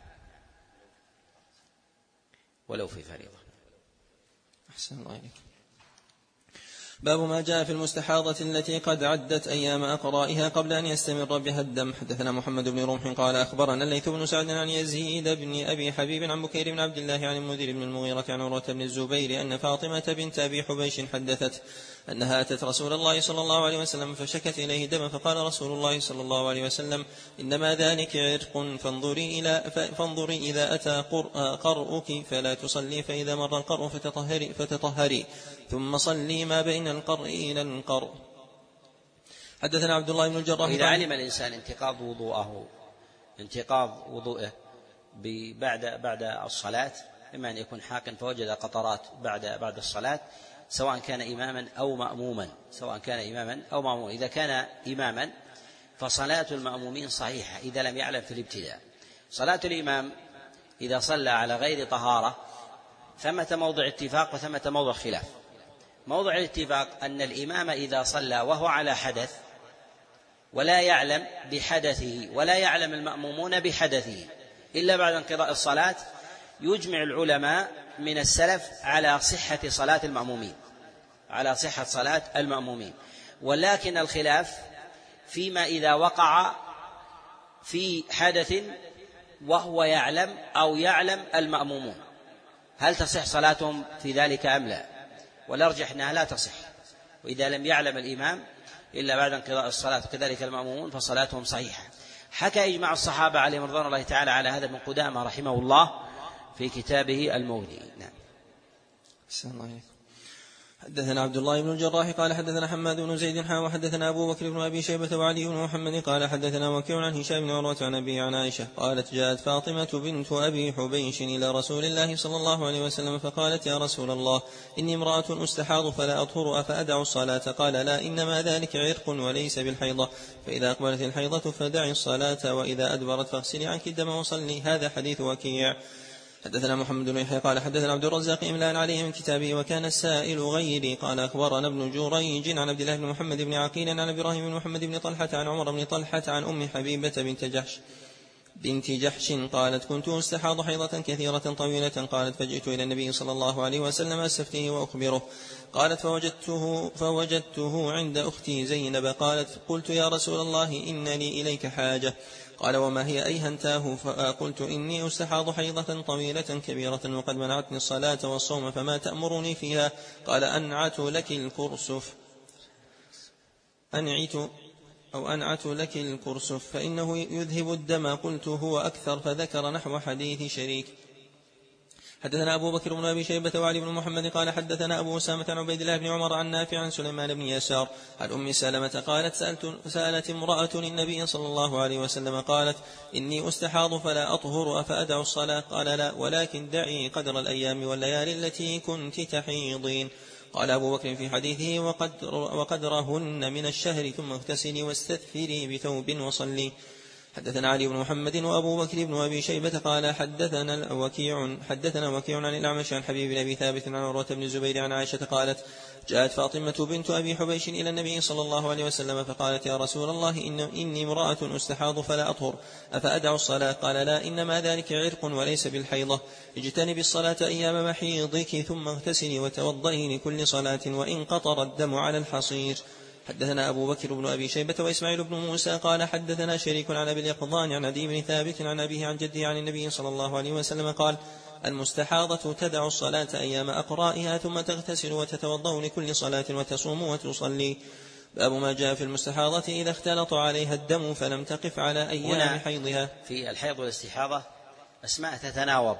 ولو في فريضة. أحسن الله عليك. باب ما جاء في المستحاضة التي قد عدت أيام أقرائها قبل أن يستمر بها الدم. حدثنا محمد بن رمح قال أخبرنا الليث بن سعد عن يزيد بن أبي حبيب عن بكير بن عبد الله عن المنذر بن المغيرة عن عروة بن الزبير أن فاطمة بنت أبي حبيش حدثت أنها أتت رسول الله صلى الله عليه وسلم فشكت إليه دم فقال رسول الله صلى الله عليه وسلم إنما ذلك عرق فانظري, إلى فانظري إذا أتى قرؤك فلا تصلي فإذا مر القرء فتطهري, فتطهري ثم صلي ما بين القرء إلى القرء. حدثنا عبد الله بن الجراح إذا علم الإنسان انتقاض وضوءه انتقاض وضوءه بعد بعد الصلاة إما أن يكون حاقن فوجد قطرات بعد بعد الصلاة سواء كان إماما أو مأموما سواء كان إماما أو مأموما إذا كان إماما فصلاة المأمومين صحيحة إذا لم يعلم في الابتداء. صلاة الإمام إذا صلى على غير طهارة ثمة موضع اتفاق وثمة موضع خلاف. موضع الاتفاق أن الإمام إذا صلى وهو على حدث ولا يعلم بحدثه ولا يعلم المأمومون بحدثه إلا بعد انقضاء الصلاة يجمع العلماء من السلف على صحة صلاة المأمومين على صحة صلاة المأمومين. ولكن الخلاف فيما إذا وقع في حدث وهو يعلم أو يعلم المأمومون هل تصح صلاتهم في ذلك أم لا؟ والأرجح أنها لا تصح. وإذا لم يعلم الإمام إلا بعد انقضاء الصلاة كذلك المأمومون فصلاتهم صحيحة. حكى إجماع الصحابة عليهم رضوان الله تعالى على هذا ابن قدامة رحمه الله في كتابه المغني. نعم. حدثنا عبد الله بن الجراح قال حدثنا حماد بن زيد حا وحدثنا أبو بكر بن أبي شيبة وعلي بن محمد قال حدثنا وكيع عن هشام بن عروة عن أبي عن عائشة قالت جاءت فاطمة بنت أبي حبيش إلى رسول الله صلى الله عليه وسلم فقالت يا رسول الله إني امرأة أستحاض فلا أطهر أفأدع الصلاة قال لا إنما ذلك عرق وليس بالحيضة فإذا أقبلت الحيضة فدعي الصلاة وإذا أدبرت فاغسلي عنك الدم وصلي. هذا حديث وكيع. حدثنا محمد بن يحيى قال حدثنا عبد الرزاق إملاء عليه من كتابه وكان السائل غيري قال أخبرنا ابن جريج عن عبد الله بن محمد بن عقيل عن إبراهيم بن محمد بن طلحة عن عمر بن طلحة عن أم حبيبة بنت جحش بنت جحش قالت كنت أستحاض حيضة كثيرة طويلة قالت فجئت إلى النبي صلى الله عليه وسلم أستفتيه وأخبره قالت فوجدته, فوجدته عند أختي زينب قالت قلت يا رسول الله إن لي إليك حاجة قال وما هي أيهنتاه فقلت إني أستحاض حيضة طويلة كبيرة وقد منعتني الصلاة والصوم فما تأمرني فيها قال أنعت لك الكرسف أنعت أو أنعت لك الكرسف فإنه يذهب الدم قلت هو أكثر فذكر نحو حديث شريك. حدثنا أبو بكر بن أبي شيبة وعلي بن محمد قال حدثنا أبو أسامة عن عبيد الله بن عمر عن نافع عن سليمان بن يسار عن أم سلمة قالت سألت سألت امرأة النبي صلى الله عليه وسلم قالت إني أستحاض فلا أطهر أفأدع الصلاة قال لا ولكن دعي قدر الأيام والليالي التي كنت تحيضين. قال أبو بكر في حديثه وقدر وقدرهن من الشهر ثم اغتسلي واستثفري بثوب وصلي. حدثنا علي بن محمد وأبو بكر بن أبي شيبة قال حدثنا وكيع حدثنا وكيع عن الأعمش عن حبيب بن أبي ثابت عن عروة بن الزبير عن عائشة قالت جاءت فاطمة بنت أبي حبيش إلى النبي صلى الله عليه وسلم فقالت يا رسول الله إن إني امرأة أستحاض فلا أطهر أفأدع الصلاة قال لا إنما ذلك عرق وليس بالحيضة اجتنبي الصلاة أيام محيضك ثم اغتسلي وتوضئي لكل صلاة وإن قطر الدم على الحصير. حدثنا أبو بكر بن أبي شيبة وإسماعيل بن موسى قال حدثنا شريك عن أبي اليقظان عن عدي بن ثابت عن أبيه عن جده عن النبي صلى الله عليه وسلم قال المستحاضة تدع الصلاة أيام أقرائها ثم تغتسل وتتوضأ لكل صلاة وتصوم وتصلي. باب ما جاء في المستحاضة إذا اختلط عليها الدم فلم تقف على أيام حيضها. في الحيض والاستحاضة أسماء تتناوب،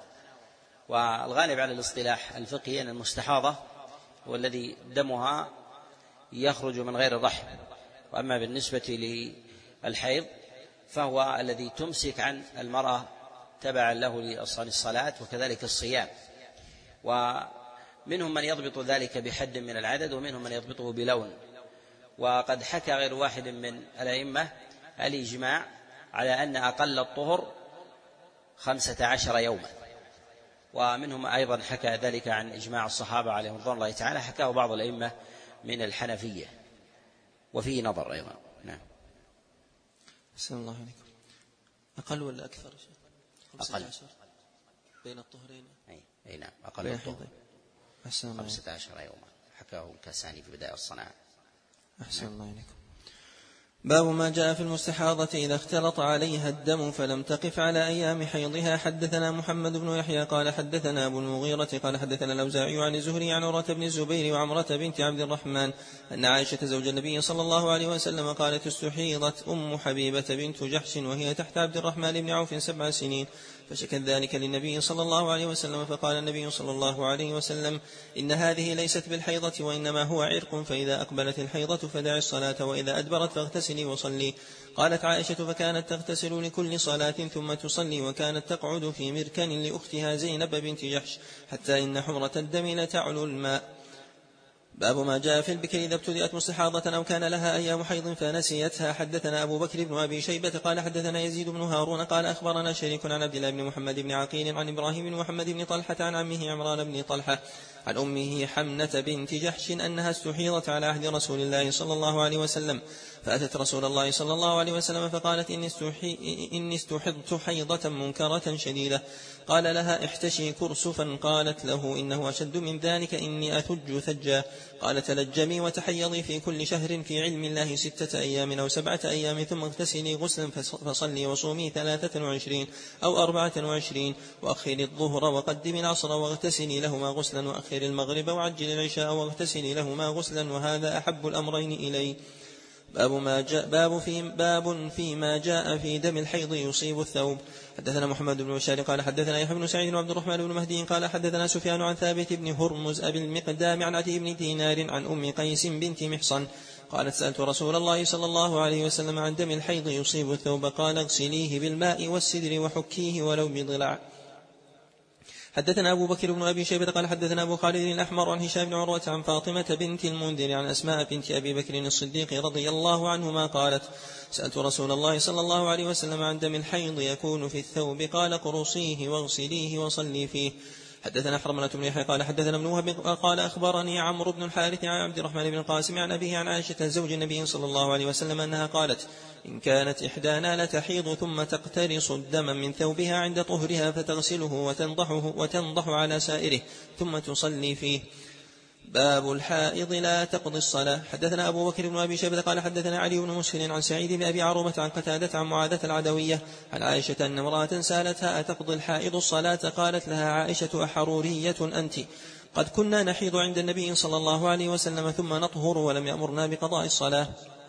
والغالب على الاصطلاح الفقهي أن المستحاضة هو الذي دمها يخرج من غير الرحم، وأما بالنسبة للحيض فهو الذي تمسك عن المرأة تبعا له للصلاة وكذلك الصيام، ومنهم من يضبط ذلك بحد من العدد ومنهم من يضبطه بلون. وقد حكى غير واحد من الأئمة الإجماع على أن أقل الطهر خمسة عشر يوما، ومنهم أيضا حكى ذلك عن إجماع الصحابة عليهم رضوان الله تعالى، حكاه بعض الأئمة من الحنفية وفيه نظر أيضا. نعم. أحسن الله عليكم. أقل ولا أكثر؟ أقل بين الطهرين. أي, أي نعم أقل الطهر خمسة عشر يوما، حكاه الكاساني في بداية الصناعة. أحسن الله عليكم. باب ما جاء في المستحاضة إذا اختلط عليها الدم فلم تقف على أيام حيضها. حدثنا محمد بن يحيى قال حدثنا أبو المغيرة قال حدثنا الأوزاعي عن الزهري عن عروة بن الزبير وعمرة بنت عبد الرحمن أن عائشة زوج النبي صلى الله عليه وسلم قالت استحيضت أم حبيبة بنت جحش وهي تحت عبد الرحمن بن عوف سبع سنين، فشكت ذلك للنبي صلى الله عليه وسلم، فقال النبي صلى الله عليه وسلم إن هذه ليست بالحيضة وإنما هو عرق، فإذا أقبلت الحيضة فدع الصلاة وإذا أدبرت فاغتسلي وصلي. قالت عائشة فكانت تغتسل لكل صلاة ثم تصلي، وكانت تقعد في مركن لأختها زينب بنت جحش حتى إن حمرة الدم لتعلو الماء. باب ما جاء في البكر إذا ابتدأت مستحاضة أو كان لها أيام حيض فنسيتها. حدثنا أبو بكر بن أبي شيبة قال حدثنا يزيد بن هارون قال أخبرنا شريك عن عبد الله بن محمد بن عقيل عن إبراهيم بن محمد بن طلحة عن عمه عمران بن طلحة عن أمه حمنة بنت جحش أنها استحيضت على عهد رسول الله صلى الله عليه وسلم، فأتت رسول الله صلى الله عليه وسلم فقالت إني, استحي إني استحضت حيضة منكرة شديدة. قال لها احتشي كرسفا، قالت له إنه أشد من ذلك، إني أثج ثجا. قال تلجمي وتحيضي في كل شهر في علم الله ستة أيام أو سبعة أيام، ثم اغتسلي غسلا فصلي وصومي ثلاثة وعشرين أو أربعة وعشرين، وأخري الظهر وقدمي العصر واغتسلي لهما غسلا، وأخري المغرب وعجل العشاء واغتسلي لهما غسلا، وهذا أحب الأمرين إلي. باب ما جاء باب في باب فيما جاء في دم الحيض يصيب الثوب. حدثنا محمد بن بشار قال حدثنا يحيى بن سعيد وعبد الرحمن بن مهدي قال حدثنا سفيان عن ثابت بن هرمز أبي المقدام عن عتي بن دينار عن أم قيس بنت محصن قالت سألت رسول الله صلى الله عليه وسلم عن دم الحيض يصيب الثوب قال اغسليه بالماء والسدر وحكيه ولو بضلع. حدثنا أبو بكر بن أبي شيبة قال حدثنا أبو خالد الأحمر عن هشام بن عروة عن فاطمة بنت المنذر عن أسماء بنت أبي بكر الصديق رضي الله عنهما قالت سألت رسول الله صلى الله عليه وسلم عن دم الحيض يكون في الثوب قال قرصيه واغسليه وصلي فيه. حدثنا حرملة بن يحيى قال حدثنا ابن وهب قال أخبرني عمرو بن الحارث عن عبد الرحمن بن القاسم عن أبيه عن عائشة زوج النبي صلى الله عليه وسلم أنها قالت إن كانت إحدانا لتحيض ثم تقترص الدم من ثوبها عند طهرها فتغسله وتنضحه وتنضح على سائره ثم تصلي فيه. باب الحائض لا تقضي الصلاة. حدثنا أبو بكر بن أبي شيبة قال حدثنا علي بن مسهر عن سعيد بن أبي عروبة عن قتادة عن معاذة العدوية عن عائشة أن امرأة سالتها أتقضي الحائض الصلاة قالت لها عائشة أحرورية أنت قد كنا نحيض عند النبي صلى الله عليه وسلم ثم نطهر ولم يأمرنا بقضاء الصلاة.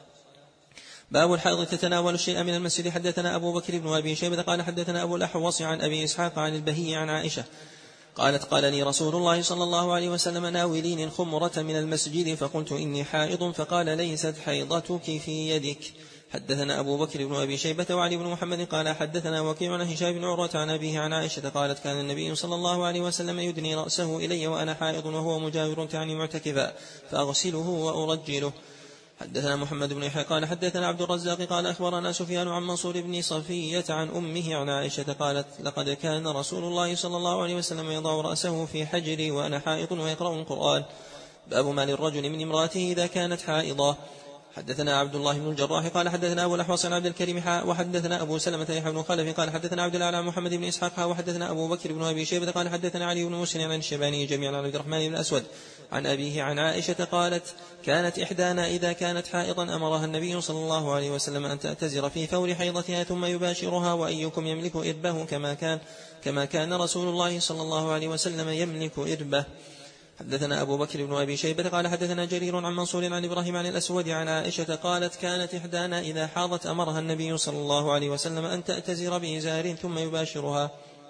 باب الحائض تتناول الشيء من المسجد. حدثنا أبو بكر بن أبي شيبة قال حدثنا أبو الأحوص عن أبي إسحاق عن البهي عن عائشة قالت قال لي رسول الله صلى الله عليه وسلم ناوليني الخمرة من المسجد فقلت إني حائض فقال ليست حيضتك في يدك. حدثنا أبو بكر بن أبي شيبة وعلي بن محمد قال حدثنا وكيع عن هشام بن عروة عن أبيه عن عائشة قالت كان النبي صلى الله عليه وسلم يدني رأسه إلي وأنا حائض وهو مجاور تعني معتكفا فأغسله وأرجله. حدثنا محمد بن يحيى قال حدثنا عبد الرزاق قال أخبرنا سفيان عن منصور بن صفية عن أمه عن عائشة قالت لقد كان رسول الله صلى الله عليه وسلم يضع رأسه في حجري وأنا حائض ويقرأ القرآن. باب ما للرجل من امرأته إذا كانت حائضة. حدثنا عبد الله بن الجراح قال حدثنا أبو الأحوص عن عبد الكريم وحدثنا أبو سلمة يحيى بن خلف قال حدثنا عبد الأعلى محمد بن إسحاق وحدثنا أبو بكر بن أبي شيبة قال حدثنا علي بن مسلم عن الشيباني جميعا عن عبد الرحمن بن الأسود عن أبيه عن عائشة قالت كانت إحدانا إذا كانت حائضا أمرها النبي صلى الله عليه وسلم أن تعتزر في فور حيضتها ثم يباشرها وأيكم يملك إربه كما كان كما كان رسول الله صلى الله عليه وسلم يملك إربه. حدثنا أبو بكر بن أبي شيبة قال حدثنا جرير عن منصور عن إبراهيم عن الأسود عن عائشة قالت كانت إحدانا إذا حاضت أمرها النبي صلى الله عليه وسلم أن تعتزر بإزار ثم يباشرها.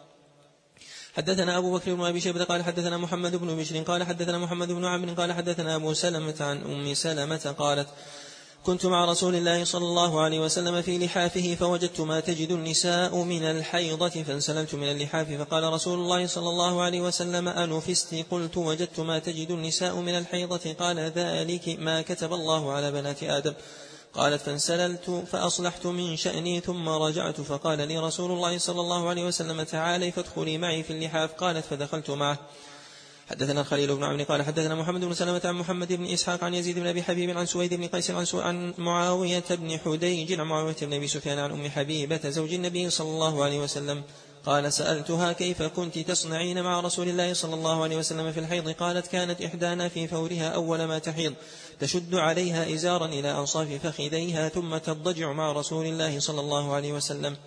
حدثنا أبو بكر بن أبي شيبة قال حدثنا محمد بن بشر قال حدثنا محمد بن عمرو قال حدثنا أبو سلمة عن أم سلمة قالت كنت مع رسول الله صلى الله عليه وسلم في لحافه فوجدت ما تجد النساء من الحيضة فانسلمت من اللحاف فقال رسول الله صلى الله عليه وسلم أنفست؟ قلت وجدت ما تجد النساء من الحيضة قال ذلك ما كتب الله على بنات آدم. قالت فانسللت فأصلحت من شأني ثم رجعت فقال لي رسول الله صلى الله عليه وسلم تعالي فادخلي معي في اللحاف. قالت فدخلت معه. حدثنا الخليل بن عمرو قال حدثنا محمد بن سلمة عن محمد بن إسحاق عن يزيد بن أبي حبيب عن سويد بن قيس عن, عن معاوية بن حديج عن معاوية بن أبي سفيان عن أم حبيبة زوج النبي صلى الله عليه وسلم قال سألتها كيف كنت تصنعين مع رسول الله صلى الله عليه وسلم في الحيض؟ قالت كانت إحدانا في فورها أول ما تحيض تشد عليها إزارا إلى أنصاف فخذيها ثم تضجع مع رسول الله صلى الله عليه وسلم.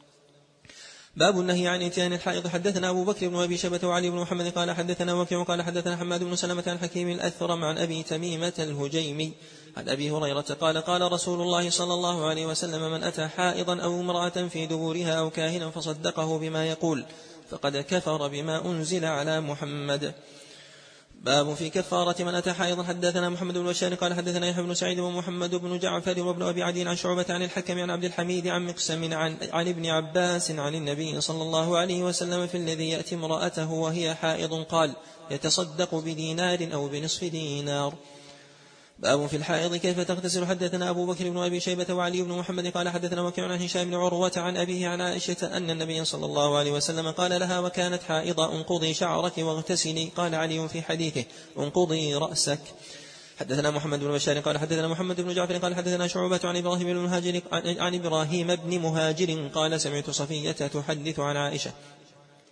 باب النهي عن اتيان الحائض. حدثنا أبو بكر بن أبي شيبة وعلي بن محمد قال حدثنا وكيع قال حدثنا حماد بن سلمة عن حكيم الأثرم عن أبي تميمة الهجيمي عن أبي هريرة قال قال رسول الله صلى الله عليه وسلم من أتى حائضا أو امرأة في دبورها أو كاهنا فصدقه بما يقول فقد كفر بما أنزل على محمد. باب في كفارة من أتى حائضا. حدثنا محمد بن بشار قال حدثنا يحيى بن سعيد ومحمد بن جعفر وابن أبي عدي عن شعبة عن الحكم عن عبد الحميد عن مقسم عن, عن ابن عباس عن النبي صلى الله عليه وسلم في الذي يأتي امرأته وهي حائض قال يتصدق بدينار أو بنصف دينار. باب في الحائض كيف تغتسل. حدثنا أبو بكر بن أبي شيبة وعلي بن محمد قال حدثنا وكيع عن هشام بن عروة عن أبيه عن عائشة أن النبي صلى الله عليه وسلم قال لها وكانت حائضة انقضي شعرك واغتسلي. قال علي في حديثه انقضي رأسك. حدثنا محمد بن بشار قال حدثنا محمد بن جعفر قال حدثنا شعبة عن إبراهيم بن مهاجر عن إبراهيم بن مهاجر قال سمعت صفية تحدث عن عائشة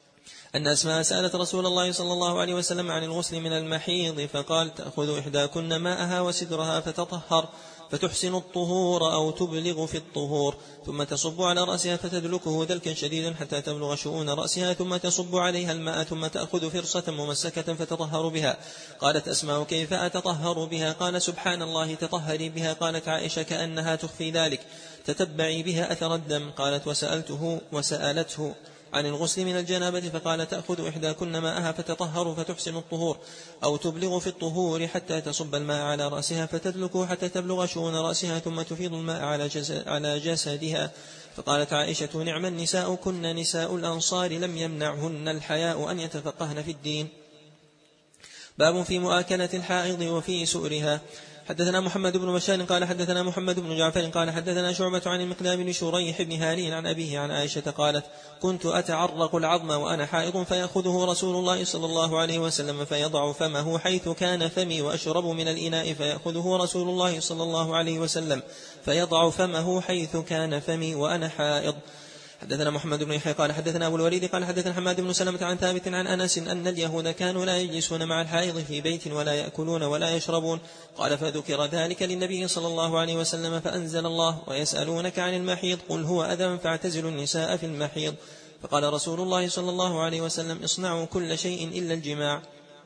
أن أسماء سألت رسول الله صلى الله عليه وسلم عن الغسل من المحيض فقال تأخذ إحداكن ماءها وسدرها فتطهر فتحسن الطهور أو تبلغ في الطهور ثم تصب على رأسها فتدلكه دلكا شديدا حتى تبلغ شؤون رأسها ثم تصب عليها الماء ثم تأخذ فرصة ممسكة فتطهر بها. قالت أسماء كيف أتطهر بها؟ قال سبحان الله تطهري بها. قالت عائشة كأنها تخفي ذلك تتبعي بها أثر الدم. قالت وسألته وسألته عن الغسل من الجنابة فقال تأخذ إحداكن ماءها فتطهر فتحسن الطهور أو تبلغ في الطهور حتى تصب الماء على رأسها فتدلك حتى تبلغ شؤون رأسها ثم تفيض الماء على جسدها. فقالت عائشة نعم النساء كن نساء الأنصار لم يمنعهن الحياء أن يتفقهن في الدين. باب في مؤاكلة الحائض وفي سؤرها. حدثنا محمد بن بشار قال حدثنا محمد بن جعفر قال حدثنا شعبة عن المقدام بن شريح بن هاني عن أبيه عن عائشة قالت كنت أتعرق العظم وأنا حائض فيأخذه رسول الله صلى الله عليه وسلم فيضع فمه حيث كان فمي وأشرب من الإناء فيأخذه رسول الله صلى الله عليه وسلم فيضع فمه حيث كان فمي وأنا حائض. حدثنا محمد بن يحيى قال حدثنا أبو الوليد قال حدثنا حماد بن سلمة عن ثابت عن أنس أن اليهود كانوا لا يجلسون مع الحائض في بيت ولا يأكلون ولا يشربون. قال فذكر ذلك للنبي صلى الله عليه وسلم فأنزل الله ويسألونك عن المحيض قل هو أذى فاعتزلوا النساء في المحيض. فقال رسول الله صلى الله عليه وسلم اصنعوا كل شيء إلا الجماع.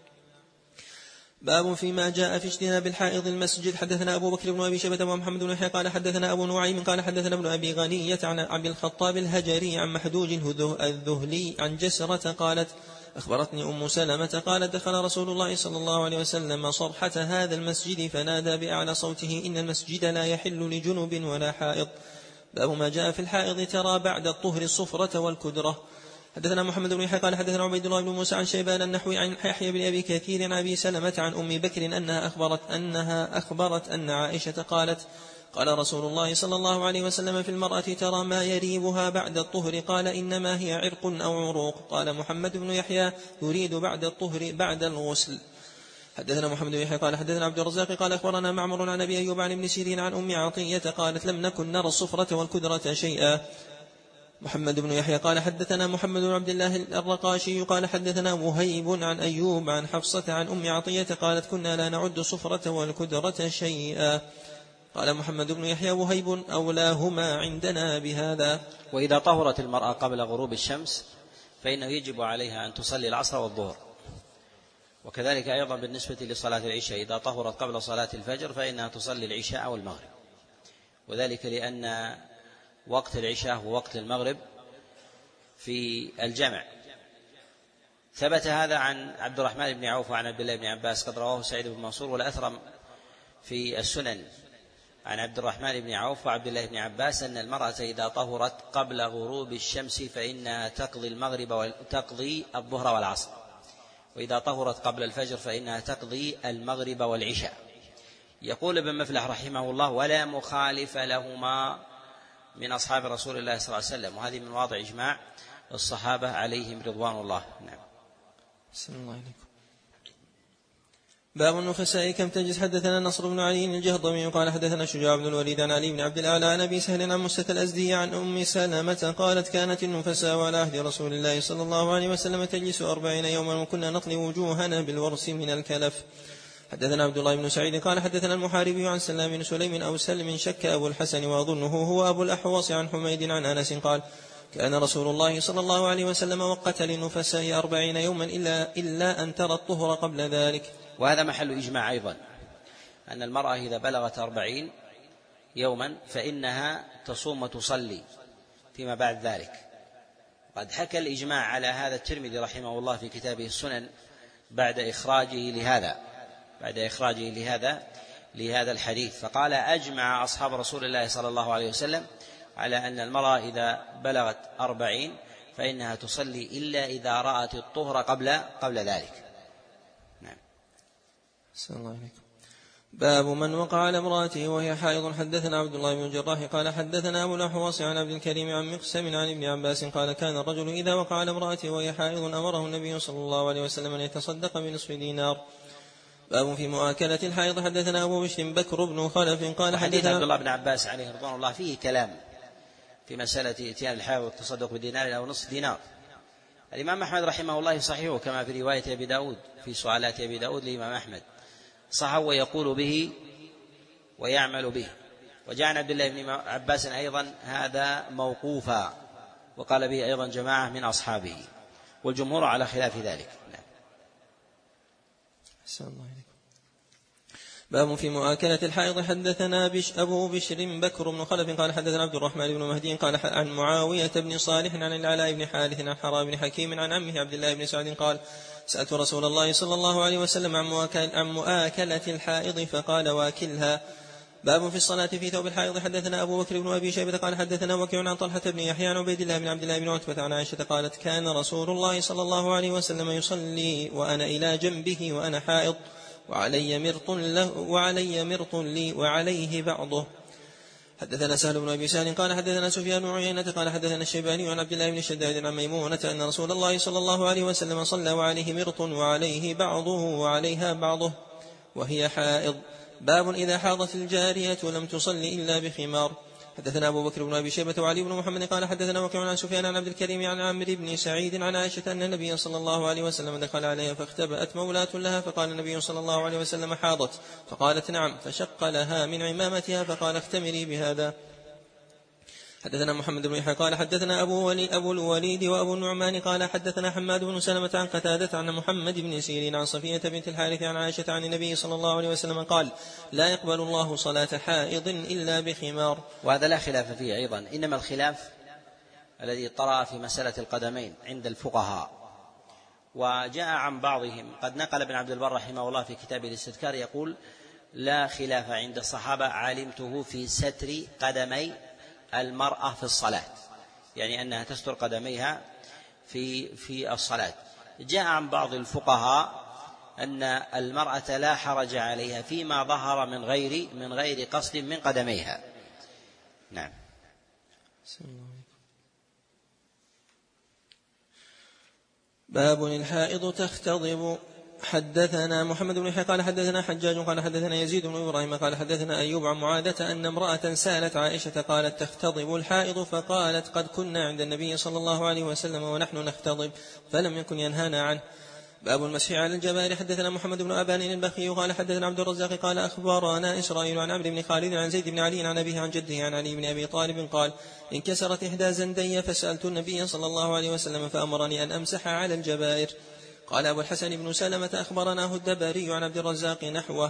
باب فيما جاء في اجتناب الحائض المسجد. حدثنا أبو بكر بن أبي شيبة ومحمد بن يحيى قال حدثنا أبو نعيم قال حدثنا ابن أبي غنية عن عبد الخطاب الهجري عن محدوج الذهلي عن جسرة قالت أخبرتني أم سلمة قالت دخل رسول الله صلى الله عليه وسلم صرحة هذا المسجد فنادى بأعلى صوته إن المسجد لا يحل لجنب ولا حائض. باب ما جاء في الحائض ترى بعد الطهر الصفرة والكدرة. حدثنا محمد بن يحيى قال حدثنا عبيد الله بن موسى عن شيبان النحوي عن يحيى بن أبي كثير عن أبي سلمة عن أم بكر أنها أخبرت أنها أخبرت أن عائشة قالت قال رسول الله صلى الله عليه وسلم في المرأة ترى ما يريبها بعد الطهر قال إنما هي عرق أو عروق. قال محمد بن يحيى يريد بعد الطهر بعد الغسل. حدثنا محمد بن يحيى قال حدثنا عبد الرزاق قال أخبرنا معمر عن أبي أيوب عن ابن سيرين عن أم عطية قالت لم نكن نرى الصفرة والكدرة شيئا. محمد بن يحيى قال حدثنا محمد بن عبد الله الرقاشي قال حدثنا وهيب عن أيوب عن حفصة عن أم عطية قالت كنا لا نعد الصفرة والكدرة شيئا. قال محمد بن يحيى وهيب أولاهما عندنا بهذا. وإذا طهرت المرأة قبل غروب الشمس فإنه يجب عليها أن تصلي العصر والظهر، وكذلك أيضا بالنسبة لصلاة العشاء إذا طهرت قبل صلاة الفجر فإنها تصلي العشاء والمغرب، وذلك لأن وقت العشاء ووقت المغرب في الجمع. ثبت هذا عن عبد الرحمن بن عوف وعن عبد الله بن عباس قد رواه سعيد بن منصور والأثرم في السنن عن عبد الرحمن بن عوف وعبد الله بن عباس أن المرأة إذا طهرت قبل غروب الشمس فإنها تقضي المغرب وتقضي الظهر والعصر، وإذا طهرت قبل الفجر فإنها تقضي المغرب والعشاء. يقول ابن مفلح رحمه الله ولا مخالف لهما من أصحاب رسول الله صلى الله عليه وسلم، وهذه من واضع إجماع الصحابة عليهم رضوان الله. نعم. السلام الله عليكم. باب النفساء كم تجلس. حدثنا نصر بن علي الجهضمي قال حدثنا شجاع بن الوليد عن علي بن عبد الأعلى عن أبي سهل عن مسة الأزدي عن أم سلمة قالت كانت النفساء على عهد رسول الله صلى الله عليه وسلم تجلس أربعين يوما وكنا نطلي وجوهنا بالورس من الكلف. حدثنا عبد الله بن سعيد قال حدثنا المحاربي عن سلام بن سليم أو سلم شك أبو الحسن وأظنه هو أبو الأحوص عن حميد عن أنس قال كان رسول الله صلى الله عليه وسلم وقت للنفساء أربعين يوما إلا, إلا أن ترى الطهر قبل ذلك. وهذا محل إجماع أيضا أن المرأة إذا بلغت أربعين يوما فإنها تصوم وتصلي فيما بعد ذلك. قد حكى الإجماع على هذا الترمذي رحمه الله في كتابه السنن بعد إخراجه لهذا بعد إخراجه لهذا لهذا الحديث، فقال أجمع أصحاب رسول الله صلى الله عليه وسلم على أن المرأة إذا بلغت أربعين فإنها تصلي إلا إذا رأت الطهر قبل قبل ذلك. نعم. السلام الله عليكم. باب من وقع على امرأته وهي حائض. حدثنا عبد الله بن الجراح قال حدثنا أبو الأحوص عن عبد الكريم عن مقسم عن ابن عباس قال كان الرجل إذا وقع على امرأته وهي حائض أمره النبي صلى الله عليه وسلم أن يتصدق بنصف دينار. باب في مؤاكلة الحائض. حدثنا أبو بشر بكر بن خلف قال حديث عبد الله بن عباس عليه رضوان الله فيه كلام في مسألة إتيان الحائض والتصدق بدينار أو نصف دينار، الإمام أحمد رحمه الله صحيح كما في رواية أبي داود في سؤالات أبي داود للإمام أحمد صح ويقول به ويعمل به. وجاء عن عبد الله بن عباس أيضا هذا موقوفا، وقال به أيضا جماعة من أصحابه، والجمهور على خلاف ذلك. أحسن الله عليكم. باب في مؤاكلة الحائض. حدثنا بش أبو بشر بكر بن خلف قال حدثنا عبد الرحمن بن مهدي قال عن معاوية بن صالح عن العلاء بن حارث عن حرام بن حكيم عن عمه عبد الله بن سعد قال سألت رسول الله صلى الله عليه وسلم عن مؤاكلة الحائض فقال واكلها. باب في الصلاة في ثوب الحائض. حدثنا أبو بكر بن أبي شيبة قال حدثنا وكيع عن طلحة بن يحيى عن عبيد الله بن عبد الله بن عتبة عن عائشة قالت كان رسول الله صلى الله عليه وسلم يصلي وأنا إلى جنبه وأنا حائض وعلي مرط له وعلي مرط لي وعليه بعضه. حدثنا سهل بن أبي سهل قال حدثنا سفيان بن عيينة قال حدثنا الشيباني عن عبد الله بن شداد عن ميمونة أن رسول الله صلى الله عليه وسلم صلى وعليه مرط وعليه بعضه وعليها بعضه وهي حائض. باب إذا حاضت الجارية لم تصل إلا بخمار. حدثنا أبو بكر بن أبي شيبة وعلي بن محمد قال حدثنا وكيع عن سفيان عن عبد الكريم عن عمرو بن سعيد عن عائشة أن النبي صلى الله عليه وسلم دخل عليها فاختبأت مولاة لها فقال النبي صلى الله عليه وسلم حاضت؟ فقالت نعم، فشق لها من عمامتها فقال اختمري بهذا. حدثنا محمد بن يحيى قال حدثنا أبو, ولي أبو الوليد وأبو النعمان قال حدثنا حماد بن سلمة عن قتادة عن محمد بن سيرين عن صفية بنت الحارث عن عائشة عن النبي صلى الله عليه وسلم قال لا يقبل الله صلاة حائض إلا بخمار. وهذا لا خلاف فيه أيضا، إنما الخلاف الذي طرأ في مسألة القدمين عند الفقهاء. وجاء عن بعضهم قد نقل ابن عبد البر رحمه الله في كتاب الاستذكار يقول لا خلاف عند الصحابة علمته في ستر قدمي المرأة في الصلاة، يعني أنها تستر قدميها في في الصلاة. جاء عن بعض الفقهاء أن المرأة لا حرج عليها فيما ظهر من غير من غير قصد من قدميها. نعم. باب الحائض تختضب. حدثنا محمد بن يحيى قال حدثنا حجاج قال حدثنا يزيد بن إبراهيم قال حدثنا أيوب عن معاذة أن امرأة سألت عائشة قالت تختضب الحائض؟ فقالت قد كنا عند النبي صلى الله عليه وسلم ونحن نختضب فلم يكن ينهانا عنه. باب المسح على الجبار. حدثنا محمد بن أبان البخي قال حدثنا عبد الرزاق قال أخبرنا إسرائيل عن عمرو بن خالد عن زيد بن علي عن أبيه عن جده عن علي بن أبي طالب قال انكسرت إحدى زندي فسألت النبي صلى الله عليه وسلم فأمرني أن أمسح على الجبائر. قال أبو الحسن بن سلمة أخبرناه الدبري عن عبد الرزاق نحوه.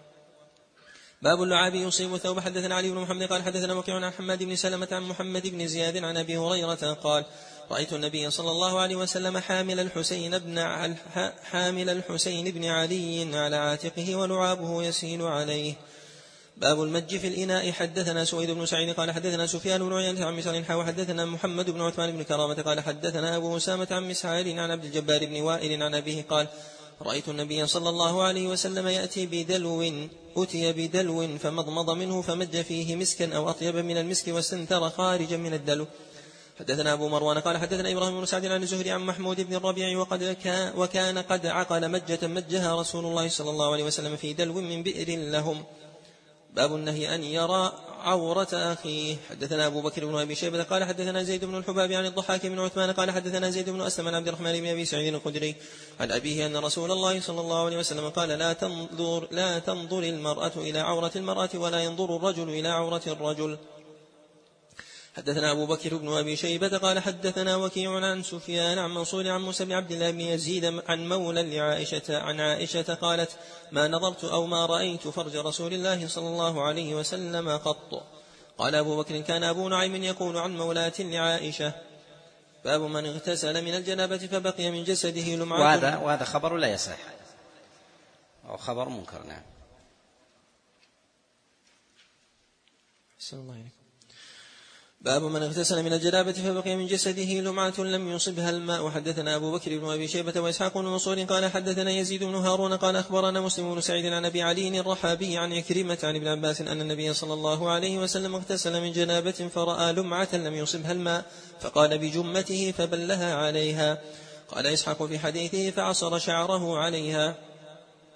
باب اللعاب يصيب ثوب. حدثنا علي بن محمد قال حدثنا وكيع عن حماد بن سلمة عن محمد بن زياد عن أبي هريرة قال رأيت النبي صلى الله عليه وسلم حامل الحسين بن حامل الحسين بن علي على عاتقه ولعابه يسيل عليه. باب المج في الإناء. حدثنا سويد بن سعيد قال حدثنا سفيان بن عيينة عن مسعر حاوى حدثنا محمد بن عثمان بن كرامة قال حدثنا أبو أسامة عن مسعر عن عبد الجبار بن وائل عن أبيه قال رأيت النبي صلى الله عليه وسلم يأتي بدلو أتي بدلو فمضمض منه فمج فيه مسكا أو أطيب من المسك واستنثر خارجا من الدلو. حدثنا أبو مروان قال حدثنا إبراهيم بن سعد عن الزهري عن محمود بن الربيع وقد كان وكان قد عقل مجة مجها رسول الله صلى الله عليه وسلم في دلو من بئر لهم. باب النهي أن يرى عورة أخيه. حدثنا أبو بكر بن أبي شيبة قال حدثنا زيد بن الحباب عن الضحاك بن عثمان قال حدثنا زيد بن أسلم عن عبد الرحمن بن أبي سعيد الخدري عن أبيه أن رسول الله صلى الله عليه وسلم قال لا تنظر لا تنظر المرأة إلى عورة المرأة ولا ينظر الرجل إلى عورة الرجل. حدثنا أبو بكر بن أبي شيبة قال حدثنا وكيع عن سفيان عن منصور عن موسى بن عبد الله بن يزيد عن مولى لعائشة عن عائشة قالت ما نظرت أو ما رأيت فرج رسول الله صلى الله عليه وسلم قط. قال أبو بكر كان أبو نعيم يقول عن مولاة لعائشة. باب من اغتسل من الجنابة فبقي من جسده لمعة. وهذا, وهذا خبر لا يصح أو خبر منكر. نعم. السلام الله عليكم. باب من اغتسل من الجنابة فبقي من جسده لمعة لم يصبها الماء. وحدثنا أبو بكر بن أبي شيبة وإسحاق بن منصور قال حدثنا يزيد بن هارون قال أخبرنا مسلم بن سعيد عن أبي علي الرحابي عن عكرمة عن ابن عباس أن النبي صلى الله عليه وسلم اغتسل من جنابة فرأى لمعة لم يصبها الماء فقال بجمته فبلها عليها. قال إسحاق في حديثه فعصر شعره عليها.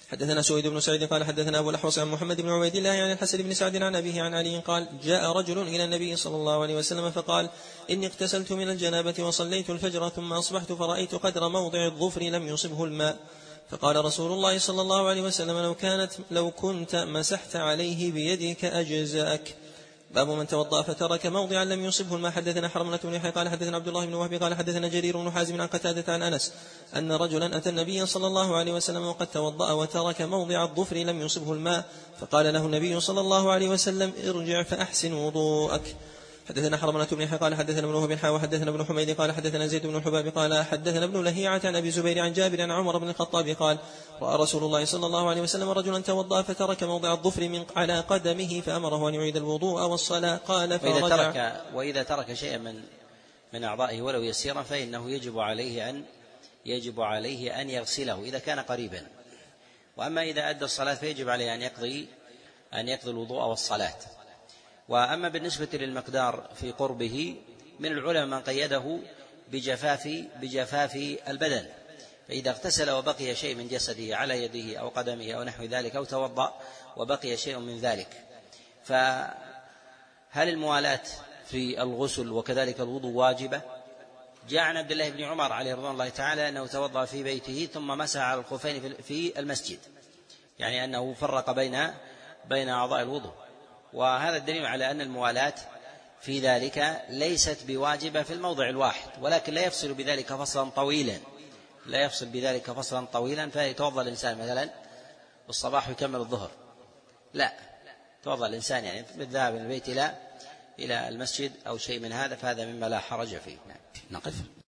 حدثنا سويد بن سعيد قال حدثنا أبو الأحوص عن محمد بن عبيد الله عن الحسن بن سعد عن أبيه عن علي قال جاء رجل إلى النبي صلى الله عليه وسلم فقال إني اغتسلت من الجنابة وصليت الفجر ثم أصبحت فرأيت قدر موضع الظفر لم يصبه الماء، فقال رسول الله صلى الله عليه وسلم لو كانت لو كنت مسحت عليه بيدك أجزاك. باب من توضأ فترك موضعا لم يصبه الماء. حدثنا حرملة بن يحيى قال حدثنا عبد الله بن وهب قال حدثنا جرير بن حازم عن قتادة عن أنس أن رجلا أتى النبي صلى الله عليه وسلم وقد توضأ وترك موضع الظفر لم يصبه الماء، فقال له النبي صلى الله عليه وسلم ارجع فأحسن وضوءك. حدثنا حرملة بن يحيى قال حدثنا ابن وهب حا وحدثنا ابن حميد قال حدثنا زيد بن الحباب قال حدثنا ابن لهيعة عن أبي زبير عن جابر عن عمر بن الخطاب قال رأى رسول الله صلى الله عليه وسلم رجلا توضأ فترك موضع الظفر من على قدمه فأمره أن يعيد الوضوء والصلاة قال فرجع. وإذا ترك, وإذا ترك شيئا من من أعضائه ولو يسيرا فإنه يجب عليه أن يجب عليه أن يغسله إذا كان قريبا، وأما إذا أدى الصلاة فيجب عليه أن يقضي أن يقضي الوضوء والصلاة. وأما بالنسبة للمقدار في قربه من العلماء من قيده بجفاف بجفاف البدن، فإذا اغتسل وبقي شيء من جسده على يده أو قدمه أو نحو ذلك أو توضأ وبقي شيء من ذلك، فهل الموالاة في الغسل وكذلك الوضوء واجبة؟ جاء عن عبد الله بن عمر عليه رضوان الله تعالى أنه توضأ في بيته ثم مسح على الخفين في المسجد، يعني أنه فرق بين بين أعضاء الوضوء، وهذا الدليل على أن الموالاة في ذلك ليست بواجبة في الموضع الواحد، ولكن لا يفصل بذلك فصلا طويلا لا يفصل بذلك فصلا طويلا فيتوضأ الإنسان مثلا الصباح ويكمل الظهر، لا، توضأ الإنسان يعني بالذهاب من البيت إلى إلى المسجد أو شيء من هذا، فهذا مما لا حرج فيه. نقف.